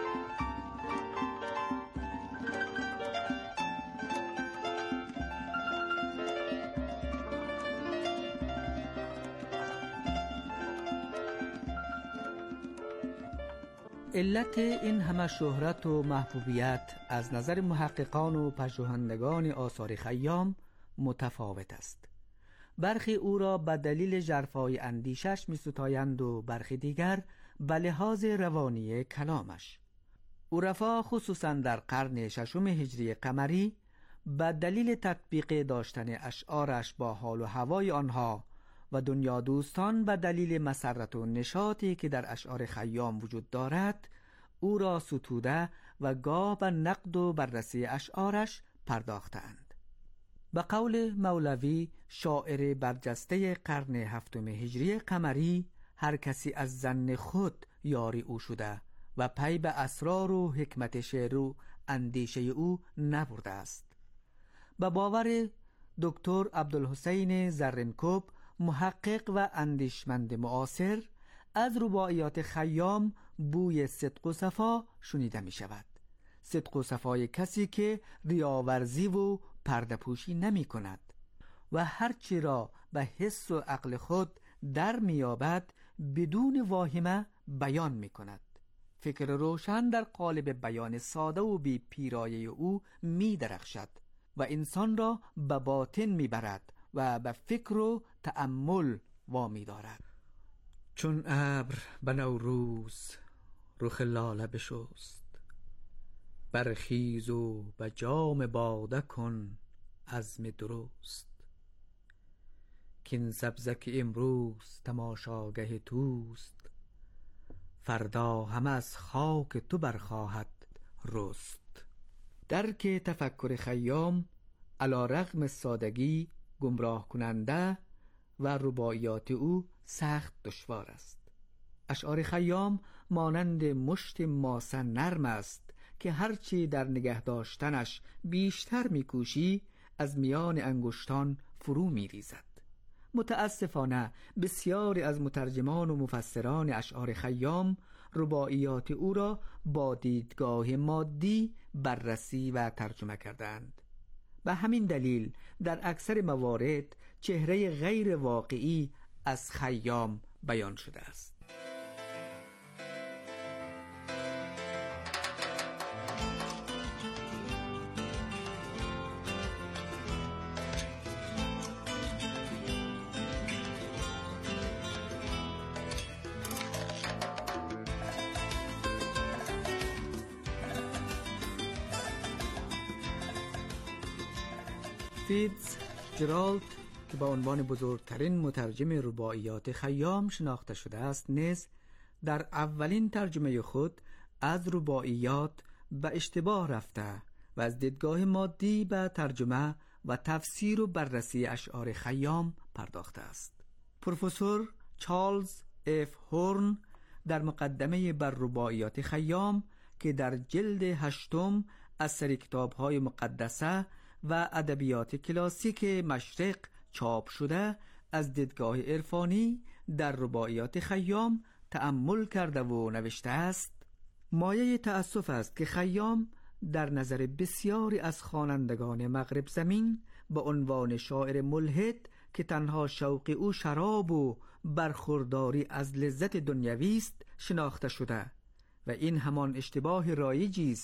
علت این همه شهرت و محبوبیت از نظر محققان و پژوهندگان آثار خیام متفاوت است. برخی او را به دلیل ژرفای اندیشش می‌ستایند و برخی دیگر به لحاظ روانی کلامش. عرفا خصوصا در قرن ششم هجری قمری به دلیل تطبیق داشتن اشعارش با حال و هوای آنها و دنیا دوستان به دلیل مسرت و نشاطی که در اشعار خیام وجود دارد او را ستوده و گاه به نقد و بررسی اشعارش پرداختند. به قول مولوی شاعر برجسته قرن هفتم هجری قمری، هر کسی از ظن خود یاری او شده و پی به اسرار و حکمت شعر و اندیشه او نبرده است. به باور دکتر عبدالحسین زرینکوب، محقق و اندیشمند معاصر، از رباعیات خیام بوی صدق و صفا شنیده می شود. صدق و صفای کسی که ریاورزی و پرده پوشی نمی کند و هرچی را به حس و عقل خود در می یابد بدون واهمه بیان می کند. فکر روشن در قالب بیان ساده و بی پیرایه او می درخشد و انسان را به باطن می برد و به فکر و تأمل وامی دارد. چون ابر به نوروز رخ لاله بشست، برخیز و به جام باده کن عزم درست. کین سبزک امروز تماشاگه توست، فردا همه از خاک تو برخواهد رست. درک تفکر خیام علی رغم سادگی گمراه کننده و رباعیات او سخت دشوار است. اشعار خیام مانند مشت ماسه نرم است که هرچی در نگه داشتنش بیشتر میکوشی از میان انگشتان فرو میریزد. متاسفانه بسیاری از مترجمان و مفسران اشعار خیام رباعیات او را با دیدگاه مادی بررسی و ترجمه کردند. به همین دلیل در اکثر موارد چهره غیر واقعی از خیام بیان شده است. فیتز جرالد که با عنوان بزرگترین مترجم رباعیات خیام شناخته شده است، نیز در اولین ترجمه خود از رباعیات به اشتباه رفته و از دیدگاه مادی به ترجمه و تفسیر و بررسی اشعار خیام پرداخته است. پروفسور چارلز اف هورن در مقدمه بر رباعیات خیام که در جلد 8 از سری کتاب‌های مقدسه و ادبیات کلاسیک مشرق چاپ شده، از دیدگاه عرفانی در رباعیات خیام تأمل کرده و نوشته است: مایه تأسف است که خیام در نظر بسیاری از خوانندگان مغرب زمین به عنوان شاعر ملحد که تنها شوق او شراب و برخورداری از لذت دنیوی است شناخته شده و این همان اشتباه رایجی است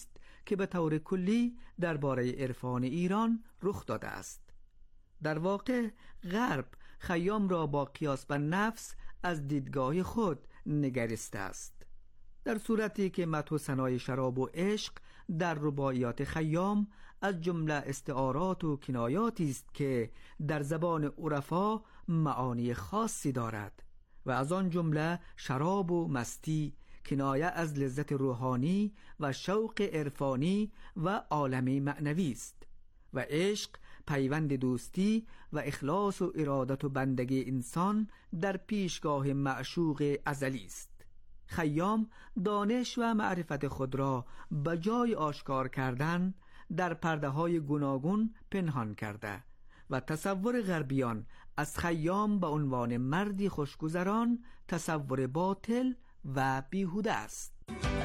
که به طور کلی درباره عرفان ایران رخ داده است. در واقع غرب خیام را با قیاس به نفس از دیدگاه خود نگریسته است، در صورتی که مدح و ثنای شراب و عشق در رباعیات خیام از جمله استعارات و کنایاتی است که در زبان عرفا معانی خاصی دارد و از آن جمله شراب و مستی کنایه از لذت روحانی و شوق عرفانی و عالمی معنوی است و عشق پیوند دوستی و اخلاص و ارادت و بندگی انسان در پیشگاه معشوق ازلی است. خیام دانش و معرفت خود را به جای آشکار کردن در پرده های گوناگون پنهان کرده و تصور غربیان از خیام به عنوان مردی خوشگذران تصور باطل و بیهوده است.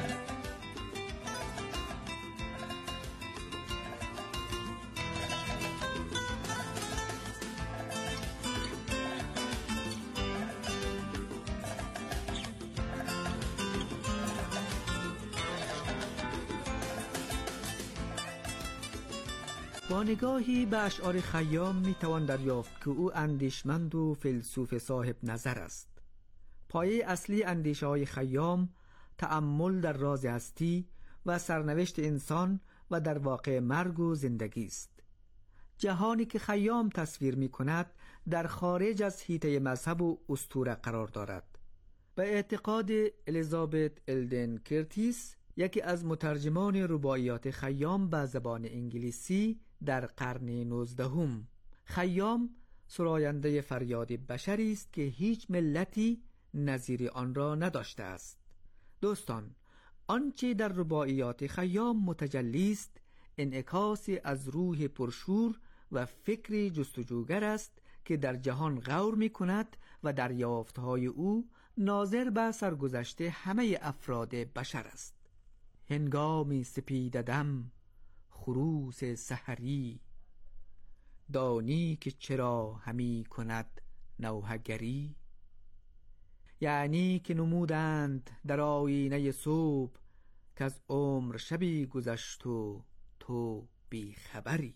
با نگاهی به اشعار خیام میتوان دریافت که او اندیشمند و فیلسوف صاحب نظر است. پایه اصلی اندیشه های خیام تأمل در راز هستی و سرنوشت انسان و در واقع مرگ و زندگی است. جهانی که خیام تصویر می کند در خارج از حیطه مذهب و اسطوره قرار دارد. به اعتقاد الیزابت الدن کرتیس، یکی از مترجمان رباعیات خیام به زبان انگلیسی در قرن 19، خیام سراینده فریاد بشری است که هیچ ملتی نظیر آن را نداشته است. دوستان، آنچه در رباعیات خیام متجلی است انعکاسی از روح پرشور و فکری جستجوگر است که در جهان غور می کند و دریافت‌های او ناظر به سرگذشت همه افراد بشر است. هنگامی سپیددم خروس سحری، دانی که چرا همی کند نوحگری. یعنی که نمودند در آینه صبح که از عمر شبی گذشت و تو بی خبری.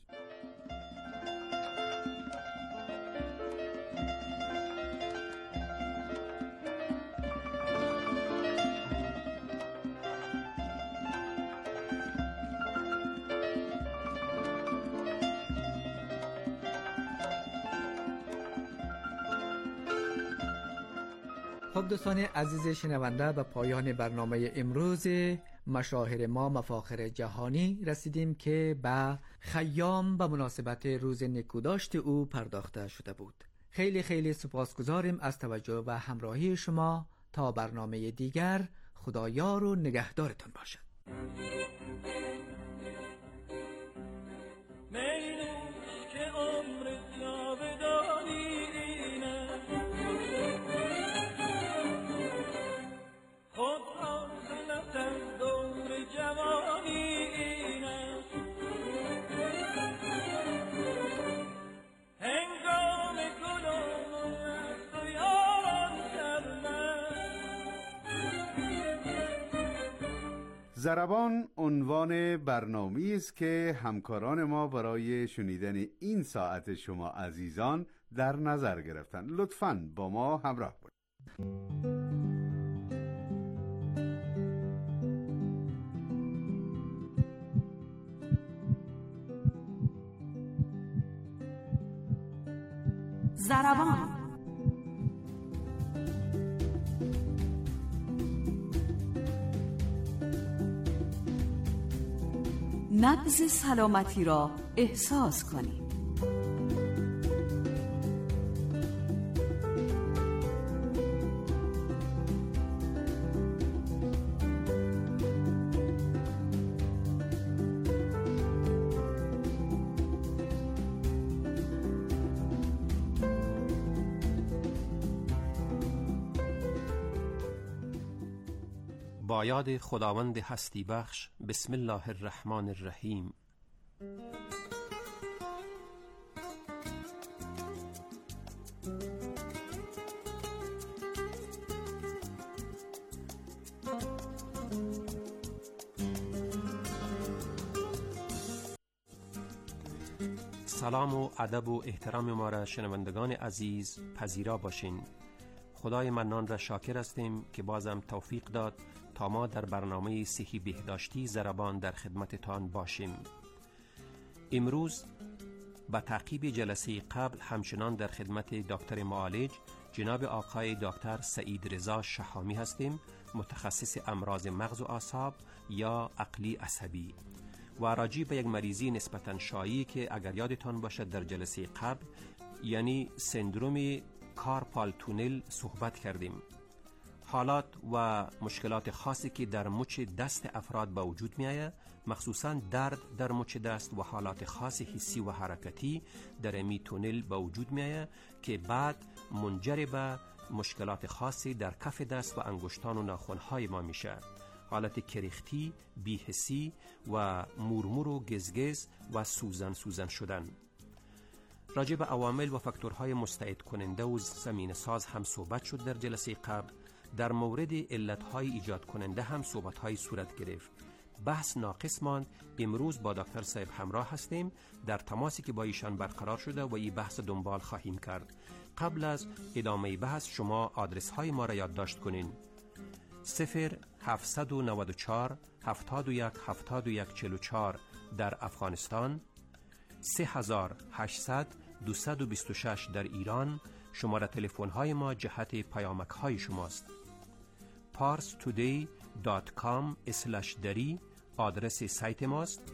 خب دوستان عزیز شنونده، به پایان برنامه امروز مشاهیر ما مفاخر جهانی رسیدیم که به خیام به مناسبت روز نکوداشت او پرداخته شده بود. خیلی خیلی سپاسگزاریم از توجه و همراهی شما. تا برنامه دیگر، خدایار و نگهدارتون باشد. ضربان عنوان برنامه‌ای است که همکاران ما برای شنیدن این ساعت شما عزیزان در نظر گرفتن. لطفاً با ما همراه باشید. ضربان نبض سلامتی را احساس کنید. با یاد خداوند هستی بخش. بسم الله الرحمن الرحیم. سلام و ادب و احترام ما را شنوندگان عزیز پذیرا باشین. خدای منان را شاکر هستیم که بازم توفیق داد تا ما در برنامه صحی بهداشتی ضربان در خدمتتان باشیم. امروز با تعقیب جلسه قبل همچنان در خدمت دکتر معالج جناب آقای دکتر سعید رضا شهامی هستیم، متخصص امراض مغز و اعصاب یا عقلی عصبی، و راجع به یک مریضی نسبتاً شایعی که اگر یادتان باشد در جلسه قبل یعنی سندروم کارپال تونل صحبت کردیم. حالات و مشکلات خاصی که در مچ دست افراد به وجود می آید، مخصوصاً درد در مچ دست و حالات خاص حسی و حرکتی در امی تونل به وجود می آید که بعد منجر به مشکلات خاصی در کف دست و انگشتان و ناخن‌های ما میشه. حالت کریختی، بی‌حسی و مورمور و گزگز و سوزن شدن. راجع به عوامل و فاکتورهای مستعد کننده و زمینه ساز هم صحبت شد در جلسه قبل. در مورد علتهای ایجاد کننده هم صحبت‌های صورت گرفت. بحث ناقص ماند. امروز با دکتر صاحب همراه هستیم، در تماسی که با ایشان برقرار شده و این بحث دنبال خواهیم کرد. قبل از ادامه بحث شما آدرس های ما را یادداشت کنین: 0794 71 71 44 در افغانستان، 3800 226 در ایران. شماره تلفن های ما جهت پیامک های شماست. parstoday.com/dari آدرس سایت ماست.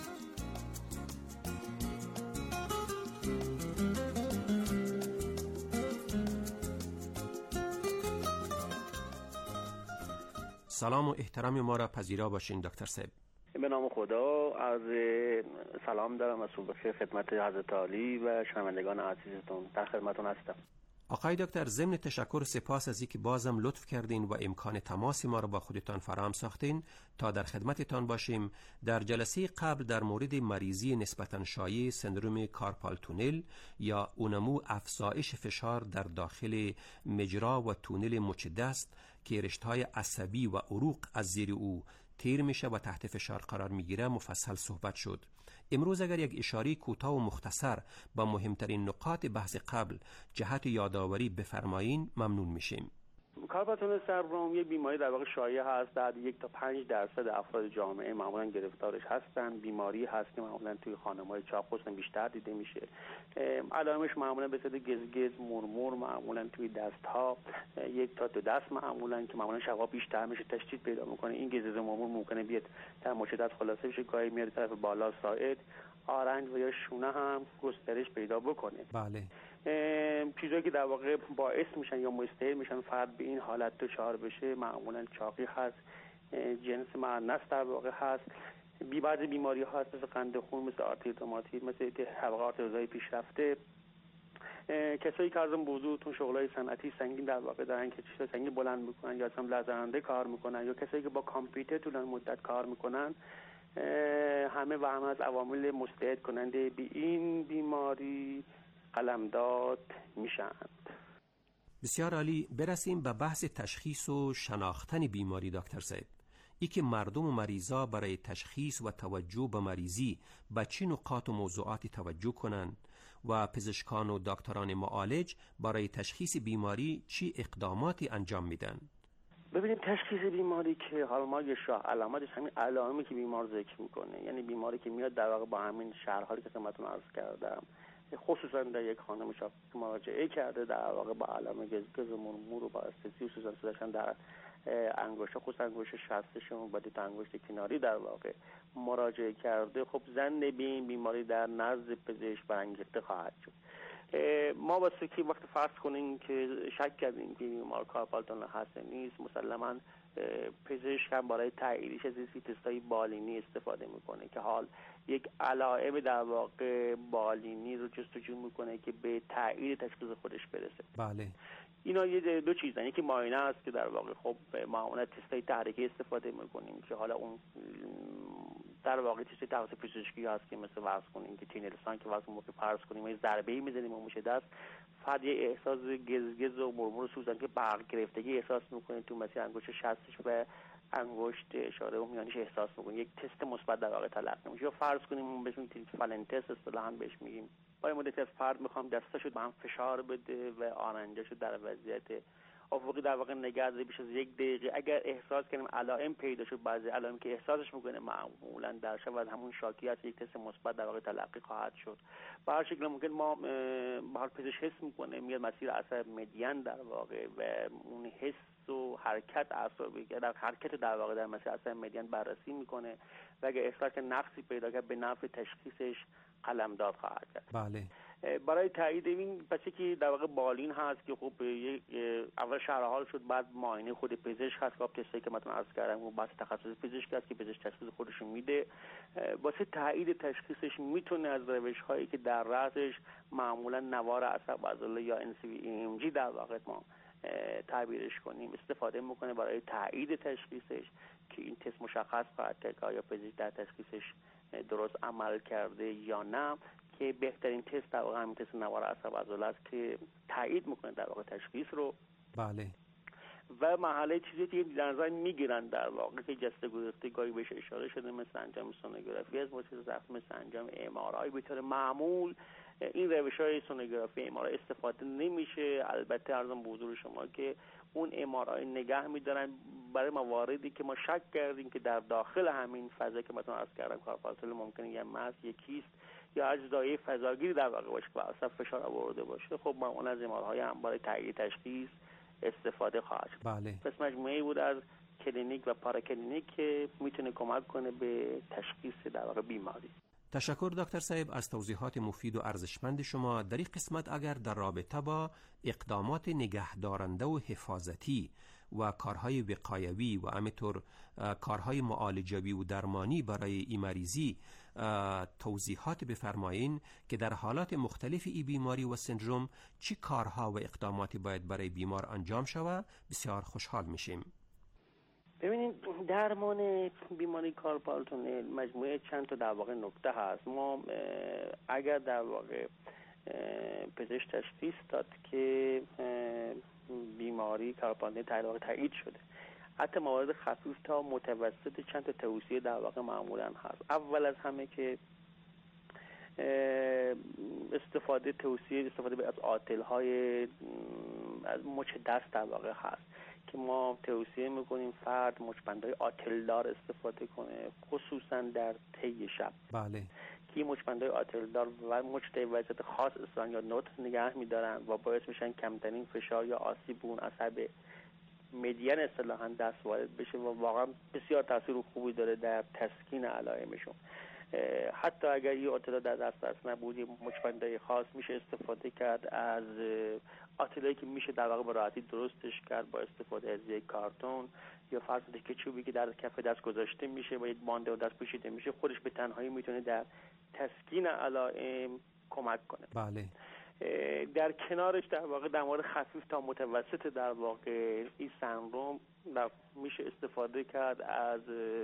سلام و احترام ما را پذیرا باشین دکتر صاحب. به نام خدا، از سلام دارم از صبح خدمت حضرت عالی و شنوندگان عزیزتون. در خدمتون هستم. آقای دکتر، ضمن تشکر و سپاس از اینکه بازم لطف کردین و امکان تماس ما را با خودتان فراهم ساختین تا در خدمتتان باشیم. در جلسه قبل در مورد مریضی نسبتاً شایع سندروم کارپال تونل یا اونمو افزایش فشار در داخل مجرا و تونل مچ دست که رشته‌های عصبی و عروق از زیر او تیر میشه و تحت فشار قرار میگیره مفصل صحبت شد. امروز اگر یک اشاره کوتاه و مختصر با مهمترین نقاط بحث قبل جهت یادآوری بفرمایین ممنون میشیم. کارپال تونل سندروم یک بیماری در واقع شایع هست. در 1 تا 5% افراد جامعه معمولا گرفتارش هستن. بیماری هست که معمولا توی خانم‌های چاقوس بیشتر دیده میشه. علائمش معمولا به صورت گزگز، مورمور، معمولا توی دست‌ها 1 تا 2 دست معمولا که معمولا شب‌ها بیشتر میشه تشدید پیدا میکنه. این گزگز و مورمور ممکنه بیاد در مچ دست خلاصه بشه، گاهی میاد طرف بالا ساعد، آرنج و یا شونه هم گسترش پیدا بکنه. بله. چیزایی که در واقع باعث میشن یا مستعد میشن فرد به این حالت دچار بشه معمولا چاقی هست، جنس مؤنث در واقع هست، بعضی بیماری هست مثل قند خون، مثل آرتریت روماتیسم، مثل حلقه آرتریوزای پیشرفته. کسایی که ازم بزرگتون شغلای صنعتی سنگین در واقع دارن که چیزای سنگین بلند میکنن یا اصلا لرزنده کار میکنن یا کسایی که با کامپیوتر طولانی مدت کار میکنن، همه از عوامل مستعد کننده به این بیماری قلمداد میشند. بسیار عالی. برسیم به بحث تشخیص و شناختن بیماری دکتر صاحب. ای که مردم و مریضا برای تشخیص و توجه به مریضی به چه نقاط و موضوعاتی توجه کنند و پزشکان و دکتران معالج برای تشخیص بیماری چی اقداماتی انجام میدن؟ ببینیم تشخیص بیماری که حالا ما یه علامتش همین علائمی که بیمار ذکر میکنه، یعنی بیماری که میاد در واقع با همین شرحالی که خدمتتون عرض کردم، خصوصا در یک خانم شاب مراجعه کرده در واقع با علائم گزگز و مورمور و با استرسی و سوزن شدن در انگشت، خصوصا انگشت شستشون و بعد انگشت کناری در واقع مراجعه کرده، خب ظن به این بیماری در نزد پزشک برانگیخته خواهد شد. ما واسه که وقت فرض کنیم که شک کردیم که بیمار کارپال تونل هست نیست، مسلماً پزشک هم برای تاییدش از این تست‌های بالینی استفاده میکنه که حال یک علائم در واقع بالینی رو جستجو میکنه که به تایید تشخیص خودش برسه. بله. اینا یه دو چیزن، یکی معاینه است که در واقع خب معاینه تست‌های تحریکی استفاده میکنیم که حالا اون در واقع تست تخصص پزشکی هست که مثل فرض کنیم که تینلسان که واسه موقع فرض کنیم یه ضربه‌ای میزنیم و موش دست فرد یه احساس گزگز و مورمور و سوزن که برق گرفتگی احساس میکنه تو مسیر انگشت شستش و انگشت اشاره و میانیش احساس بکنیم، یک تست مثبت در واقع تلقی میشه. یا فرض کنیم اون بهش میگیم فالن تست، اصطلاحاً بهش میگیم با این مدت از فرد میخوام دستاشو به هم فشار بده و آرنجاشو در وضعیت افقی در واقع نگه داره بیش از 1 دقیقه. اگر احساس کنیم علائم پیدا شد، بعضی علائمی که احساسش میکنه معمولا در شب همون شاکی است، یک تست مثبت در واقع تلقی خواهد شد. به هر شکل ممکن ما به هر پزشک حس میکنه میاد مسیر عصب مدین در واقع و اون حس و حرکت اعصابی که در حرکت در واقع در مسیر عصب مدین بررسی میکنه و اگر احساس که نقصی پیدا کرد به نفع تشخیصش قلمداد خواهد کرد. بله. برای تایید این بچه که در واقع بالین هست که خب اول شرح حال شد، بعد معاینه خود پزشک هست که تستی که مثلا عرض کردم و بعد تخصص پزشک هست که پزشک تشخیص خودش میده. واسه تایید تشخیصش میتونه از روش هایی که در رأسش معمولا نوار عصب عضله یا NCVEMG در واقع ما تعبیرش کنیم استفاده میکنه برای تایید تشخیصش که این تست مشخص خواهد کرد که آیا پزشک در تشخیصش درست عمل کرده یا نه، که بهترین تست در واقع همین تست نوار عصب عضله است که تایید میکنه در واقع تشخیص رو. بله. و مرحله چیزی که در نظر میگیرن در واقع که جسته گریخته گاهی بهش اشاره شده، مثل انجام سونوگرافی از موجود زخم، مثل انجام MRI. به طور معمول این روش‌های سونوگرافی MRI استفاده نمیشه. البته عرضم به حضور شما که اون MRI نگه میدارن برای مواردی که ما شک کردیم که در داخل همین فضا که مثلا عرض کردم کارپالتول ممکنه یه مس، یه کیست یا اجزای فضاگیری در واقع باشه که اصلا فشار آورده باشه، خب معمولا از MRI هم برای تایید تشخیص استفاده خواهد شد. بله. پس مجموعه‌ای بود از کلینیک و پاراکلینیک که میتونه کمک کنه به تشخیص در واقع بیماری. تشکر دکتر صاحب از توضیحات مفید و ارزشمند شما. در این قسمت اگر در رابطه با اقدامات نگهدارنده و حفاظتی و کارهای وقایوی و همینطور کارهای معالجوی و درمانی برای این مریضی توضیحات بفرمایین که در حالات مختلف این بیماری و سندروم چی کارها و اقداماتی باید برای بیمار انجام شود، بسیار خوشحال میشیم. ببینید درمان بیماری کارپال تونل مجموعه چند تا در واقع نکته هست. ما اگر در واقع پزشک تشخیص داد که بیماری کارپال تونل تایید شده، حتی موارد خفیف تا متوسط چند تا توصیه در واقع معمولا هست. اول از همه که استفاده از آتل های از مچ دست در واقع هست که ما توصیه میکنیم فرد مچبندهای آتل دار استفاده کنه، خصوصا در طی شب. بله. که مچبندهای آتل دار و مچ طی وضعیت خاص استان یا نوت نگه میدارن و باعث میشن کمترین فشار یا آسیب اون عصب مدین اصطلاحاً دست وارد بشه و واقعا بسیار تاثیر خوبی داره در تسکین علائمشون. حتی اگر یه آتلا در دست نبود، یه مچبندهای خاص میشه استفاده کرد از آتلایی که میشه در واقع به راحتی درستش کرد با استفاده از یک کارتون یا فرض که چوبی که در کف دست گذاشته میشه و یک باند دست پوشیده میشه، خودش به تنهایی میتونه در تسکین علائم کمک کنه. بله. در کنارش در واقع در مورد خفیف تا متوسط در واقع این سندروم میشه استفاده کرد از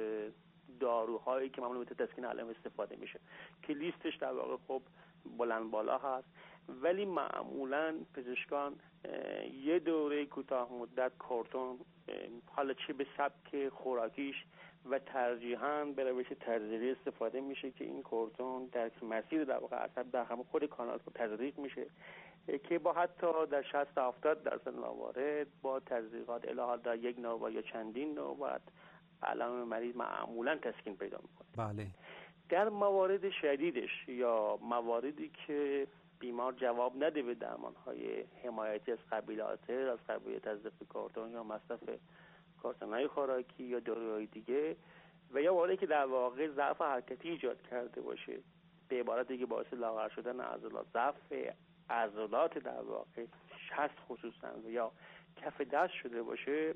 داروهایی که معمولا به تسکین علائم استفاده میشه که لیستش در واقع خب بلند بالا هست، ولی معمولا پزشکان یه دوره کوتاه مدت کورتون، حالا چه به سبک خوراکیش و ترجیحاً به روش تزریقی استفاده میشه که این کورتون در مسیر در واقع عصب در همون خود کانال تزریق میشه که با حتی در 60-70% موارد با تزریقات الی در یک نوبت یا چندین نوبت علائم مریض معمولا تسکین پیدا میکنه. بله. در موارد شدیدش یا مواردی که بیمار جواب نده به درمان‌های حمایتی از قبیل آتل، از قبیل تزریق کورتون یا مصرف کارتون‌های خوراکی یا داروهای دیگه و یا مواردی که در واقع ضعف حرکتی ایجاد کرده باشه، به عبارتی که باعث لاغر شدن عضلات، ضعف عضلات در واقع شست خصوصا یا کف دست شده باشه،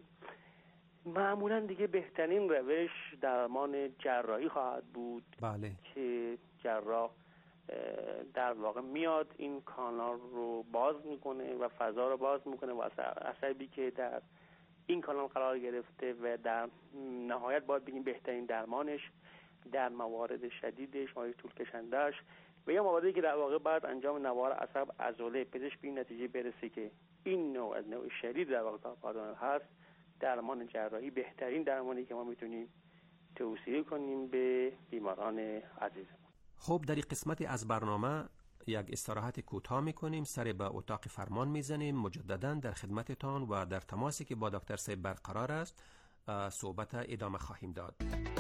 معمولا دیگه بهترین روش درمان جراحی خواهد بود. بله. که جراح در واقع میاد این کانال رو باز میکنه و فضا رو باز میکنه و عصبی که در این کانال قرار گرفته و در نهایت باید بگیم بهترین درمانش در موارد شدیدش، موارد طول کشندهش و یا مواردی که در واقع بعد انجام نوار عصب عضله پزشک به این نتیجه برسه که این نوع از نوع شدید در واقع کارپال هست، درمان جراحی بهترین درمانی که ما میتونیم توصیه کنیم به بیماران عزیزمون. خب در این قسمت از برنامه یک استراحت کوتاه میکنیم، سر به اتاق فرمان میزنیم. مجددا در خدمتتان و در تماسی که با دکتر صاحب برقرار است صحبت ادامه خواهیم داد.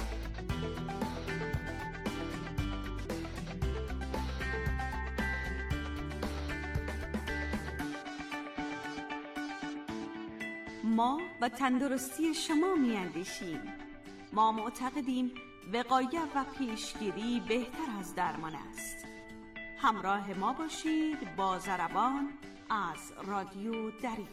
ما و تندرستی شما میاندیشیم. ما معتقدیم وقایت و پیشگیری بهتر از درمان است. همراه ما باشید با ضربان از رادیو دری.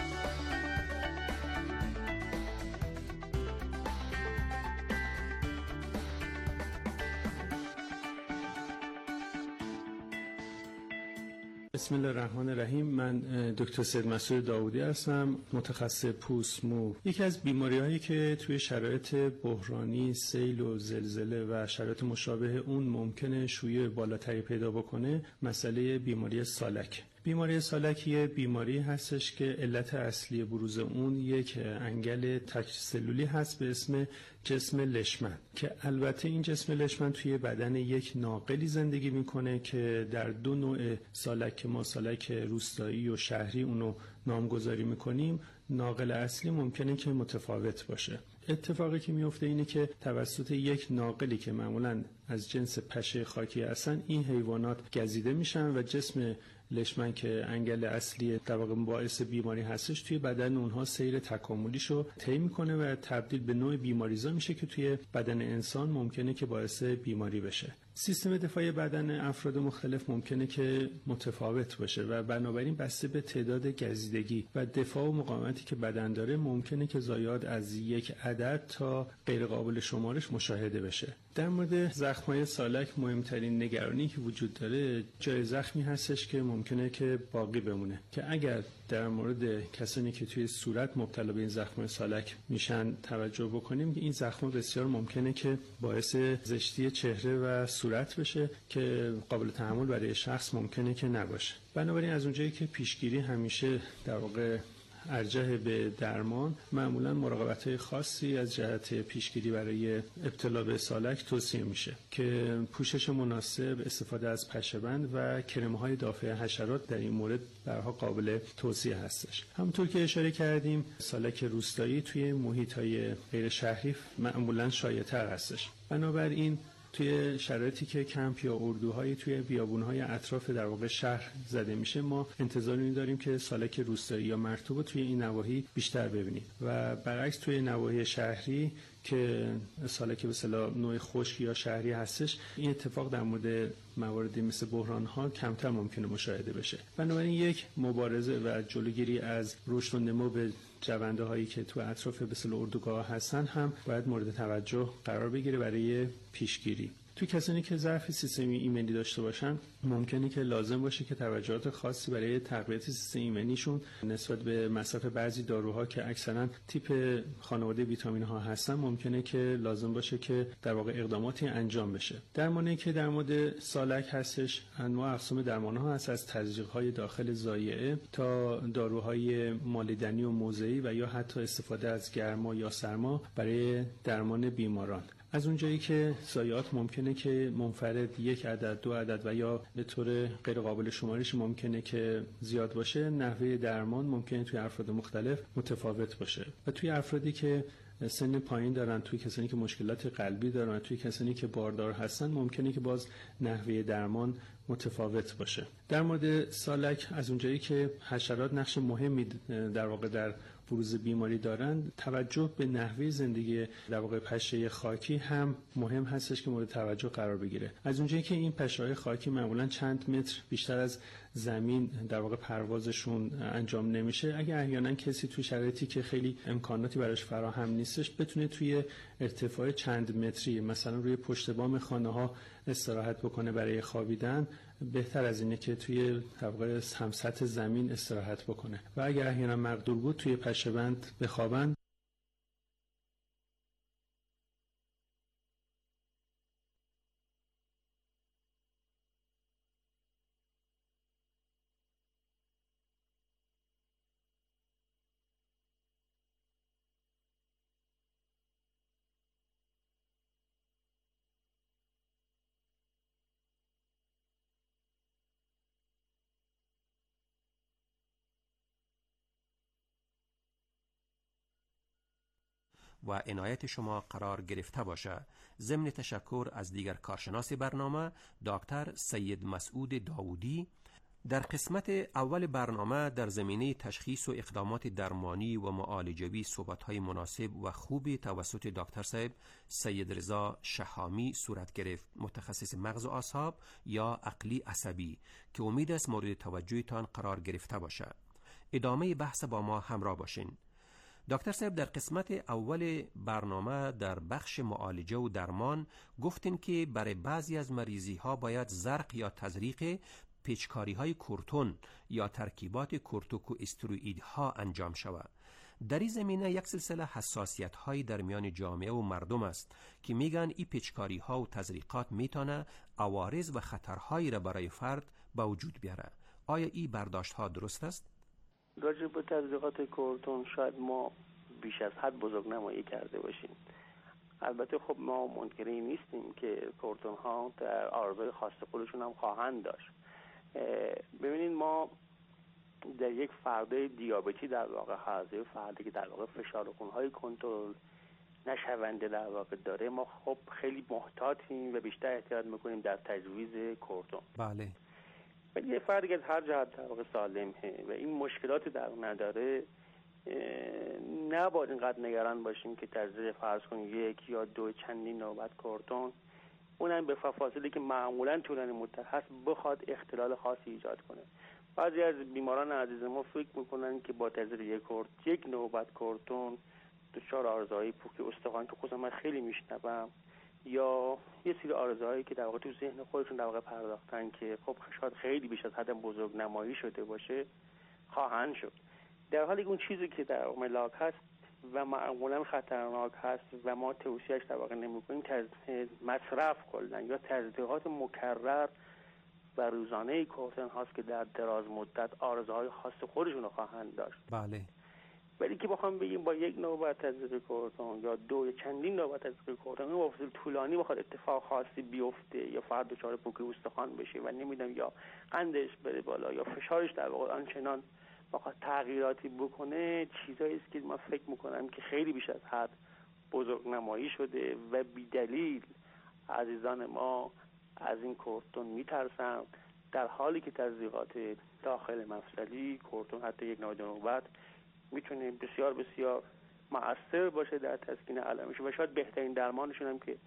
بسم الله الرحمن الرحیم. من دکتر سید مسعود داودی هستم، متخصص پوست مو. یکی از بیماری‌هایی که توی شرایط بحرانی، سیل و زلزله و شرایط مشابه اون ممکنه شیوع بالاتری پیدا بکنه، مسئله بیماری سالک. بیماری سالک یه بیماری هستش که علت اصلی بروز اون یک انگل تک‌سلولی هست به اسم جسم لشمن، که البته این جسم لشمن توی بدن یک ناقلی زندگی میکنه که در دو نوع سالک که ما سالک روستایی و شهری اونو نامگذاری میکنیم، ناقل اصلی ممکنه که متفاوت باشه. اتفاقی که میفته اینه که توسط یک ناقلی که معمولاً از جنس پشه خاکی هستن، این حیوانات گزیده میشن و جسم لشمن که انگل اصلی در واقع باعث بیماری هستش توی بدن اونها سیر تکاملیشو طی میکنه و تبدیل به نوع بیماریزا میشه که توی بدن انسان ممکنه که باعث بیماری بشه. سیستم دفاعی بدن افراد مختلف ممکنه که متفاوت باشه و بنابراین بسته به تعداد گزیدگی و دفاع و مقاومتی که بدن داره ممکنه که زایاد از یک عدد تا غیر قابل شمارش مشاهده بشه. در مورد زخم‌های سالک مهمترین نگرانی که وجود داره جای زخمی هستش که ممکنه که باقی بمونه، که اگر در مورد کسانی که توی صورت مبتلا به این زخم‌های سالک میشن توجه بکنیم، این زخم بسیار ممکنه که باعث زشتی چهره و صورت بشه که قابل تحمل برای شخص ممکنه که نباشه. بنابراین از اونجایی که پیشگیری همیشه در واقع ارجح به درمان، معمولا مراقبت‌های خاصی از جهت پیشگیری برای ابتلا به سالک توصیه میشه که پوشش مناسب، استفاده از پشه‌بند و کرم‌های دافع حشرات در این مورد برها قابل توصیه هستش. همونطور که اشاره کردیم، سالک روستایی توی محیط‌های غیر شهری معمولا شایع‌تر هستش. بنابراین توی شرایطی که کمپ یا اردوهایی توی بیابون‌های اطراف در واقع شهر زده میشه، ما انتظار داریم که سالک روستایی یا مرطوب توی این نواحی بیشتر ببینیم و برعکس توی نواحی شهری که سالک به اصطلاح نوع خشک یا شهری هستش، این اتفاق در مورد مواردی مثل بحران‌ها کمتر ممکنه مشاهده بشه. بنابراین یک مبارزه و جلوگیری از رشد و نمو به جونده هایی که تو اطراف به اصطلاح اردوگاه هستن هم باید مورد توجه قرار بگیره برای پیشگیری. تو کسانی که ضعف سیستم ایمنی داشته باشن ممکنه که لازم باشه که توجهات خاصی برای تقویت سیستم ایمنیشون نسبت به مصرف بعضی داروها که اکثرا تیپ خانواده ویتامین ها هستن ممکنه که لازم باشه که در واقع اقداماتی انجام بشه. درمانی که در مورد سالک هستش، انواع اقسام درمان‌ها هست، از تزریق‌های داخل ضایعه تا داروهای مالیدنی و موضعی و یا حتی استفاده از گرما یا سرما برای درمان بیماران. از اونجایی که ضایعات ممکنه که منفرد یک عدد، دو عدد و یا به طور غیر قابل شمارش ممکنه که زیاد باشه، نحوه درمان ممکنه توی افراد مختلف متفاوت باشه و توی افرادی که سن پایین دارن، توی کسانی که مشکلات قلبی دارن، توی کسانی که باردار هستن ممکنه که باز نحوه درمان متفاوت باشه. در مورد سالک، از اونجایی که حشرات نقش مهمی در واقع در بروز بیماری دارند، توجه به نحوه زندگی در واقع پشه خاکی هم مهم هستش که مورد توجه قرار بگیره. از اونجایی که این پشه‌های خاکی معمولاً چند متر بیشتر از زمین در واقع پروازشون انجام نمیشه، اگر احیانا کسی توی شرایطی که خیلی امکاناتی براش فراهم نیستش بتونه توی ارتفاع چند متری، مثلا روی پشت بام خانه‌ها استراحت بکنه برای خوابیدن، بهتر از اینه که توی در واقع هم سطح زمین استراحت بکنه و اگر احیانا مقدور بود توی پشه‌بند بخوابن. و عنایت شما قرار گرفته باشه. ضمن تشکر از دیگر کارشناس برنامه دکتر سید مسعود داودی. در قسمت اول برنامه در زمینه تشخیص و اقدامات درمانی و معالجوی صحبت‌های مناسب و خوبی توسط دکتر صاحب سید رضا شهامی صورت گرفت، متخصص مغز و اعصاب یا عقلی عصبی، که امید است مورد توجهتان قرار گرفته باشد. ادامه بحث با ما همراه باشین. دکتر صاحب در قسمت اول برنامه در بخش معالجه و درمان گفتین که برای بعضی از مریضی ها باید زرق یا تزریق پیچکاری های کورتون یا ترکیبات کورتیکو استروئید ها انجام شود. در این زمینه یک سلسله حساسیت هایی در میان جامعه و مردم است که میگن این پیچکاری ها و تزریقات میتونه عوارض و خطرهایی را برای فرد به وجود بیاره. آیا این برداشت ها درست است؟ راجع به تزریقات کورتون شاید ما بیش از حد بزرگنمایی کرده باشیم. البته خب ما منکری نیستیم که کورتون ها در آرزوی خاص خودشون هم خواهند داشت. ببینید ما در یک فرد دیابتی در واقع هست، یک فردی که در واقع فشار خونهای کنترل نشونده در واقع داره، ما خب خیلی محتاطیم و بیشتر احتیاط میکنیم در تجویز کورتون. بله. ولی یه فردی که از هر جهت در واقع سالمه و این مشکلاتی در نداره، نباید اینقدر نگران باشیم که تزریق فرض کنیم 1 یا 2 چندین نوبت کورتون، اونم به فاصله که معمولا طولانی مدت هست بخواد اختلال خاصی ایجاد کنه. بعضی از بیماران عزیز ما فکر میکنن که با تزریق یک نوبت کورتون دچار آرزهای پوکی استخوان، که خودم من خیلی میشنوم، یا یه سری آرزوهایی که در واقع تو ذهن خودشون در واقع پرداختن که خب شاید خیلی بیش از حد بزرگ نمایی شده باشه خواهند شد، در حالی که اون چیزی که در ملاک هست و معمولا خطرناک هست و ما توصیهش در واقع نمی‌کنیم مصرف کردن یا تزریقات مکرر و روزانه کورتون هاست که در دراز مدت آرزوهای خاص خودشون رو خواهند داشت. بله. ولی که بخوام بگیم با 1 نوبت تزریق کورتون یا 2 یا چندین نوبت تزریق کورتون با فاصله طولانی بخواد اتفاق خاصی بیفته یا فرد دچار پوکی استخوان بشه و نمیدونم یا قندش بره بالا یا فشارش در واقع آنچنان بخواد تغییراتی بکنه، چیزایی است که من فکر میکنم که خیلی بیش از حد بزرگ نمایی شده و بیدلیل عزیزان ما از این کورتون میترسن، در حالی که تزریقات داخل مفصلی کورتون حتی 1 نوبت میتونه بسیار بسیار مؤثر باشه در تسکین علائمش و شاید بهترین درمانشون هم که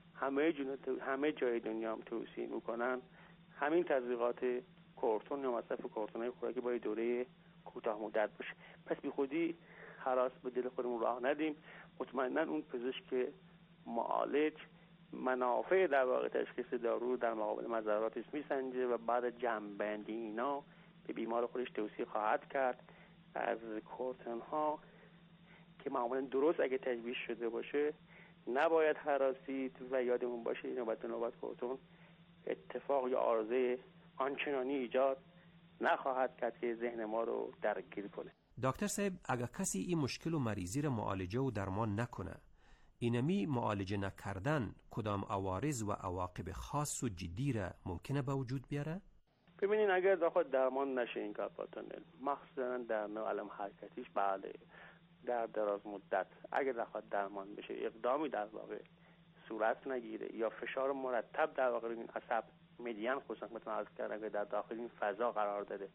همه جای دنیا هم توصیه میکنن همین تزریقات کورتون یا مصرف کورتون‌های خوراکی با دوره کوتاه مدت باشه. پس بی خودی هراس به دل خودمون راه ندیم. مطمئنا اون پزشک معالج منافع در واقع تشخیص دارو در مقابل مضراتش میسنجه و بعد جمع‌بندی اینا به بیمار خودش توصیه خواهد کرد از کورتون ها که معمولا درست اگه تجویز شده باشه نباید هراسید و یادمون باشه نوبت به نوبت کورتون اتفاق یا عارضه آنچنانی ایجاد نخواهد کرد که ذهن ما رو درگیر کنه. دکتر صاحب اگر کسی این مشکل و مریضی را معالجه و درمان نکنه، اینمی معالجه نکردن کدام عوارض و عواقب خاص و جدی را ممکنه به وجود بیاره؟ ببینین اگر داخل درمان نشه این کارپاتونل، مخصوصا در نوع علم حرکتیش، بله در دراز مدت اگر داخل درمان بشه اقدامی در واقع صورت نگیره یا فشار مرتب در واقع این عصب مدیان خصوصا مثلا عرض کردم که در داخل این فضا قرار داره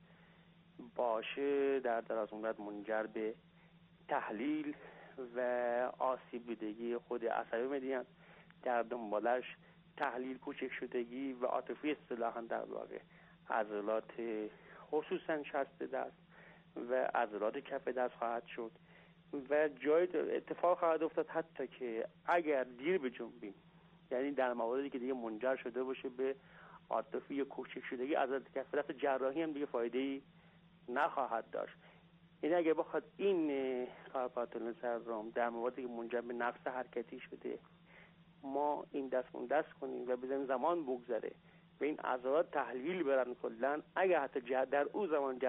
باشه، در دراز مدت منجر به تحلیل و آسیب دیدگی خود عصب مدیان، در دنبالش تحلیل کوچک شدگی و عاطفی اصطلاحاً در واقع عضلات خصوصا شست دست و عضلات کف دست خواهد شد و جای اتفاق خواهد افتاد حتی که اگر دیر بجنبیم، یعنی در مواردی که دیگه منجر شده باشه به عاطفی یا کوچک شدگی عضلات کف دست، جراحی هم دیگه فایده‌ای نخواهد داشت. یعنی اگر بخواد این کارپاتول سندروم در مواردی که منجر به نقص حرکتی شده ما این دست کنیم و بزنیم زمان بگذره و این عضلات تحلیل برن کلن، اگر حتی در اون زمان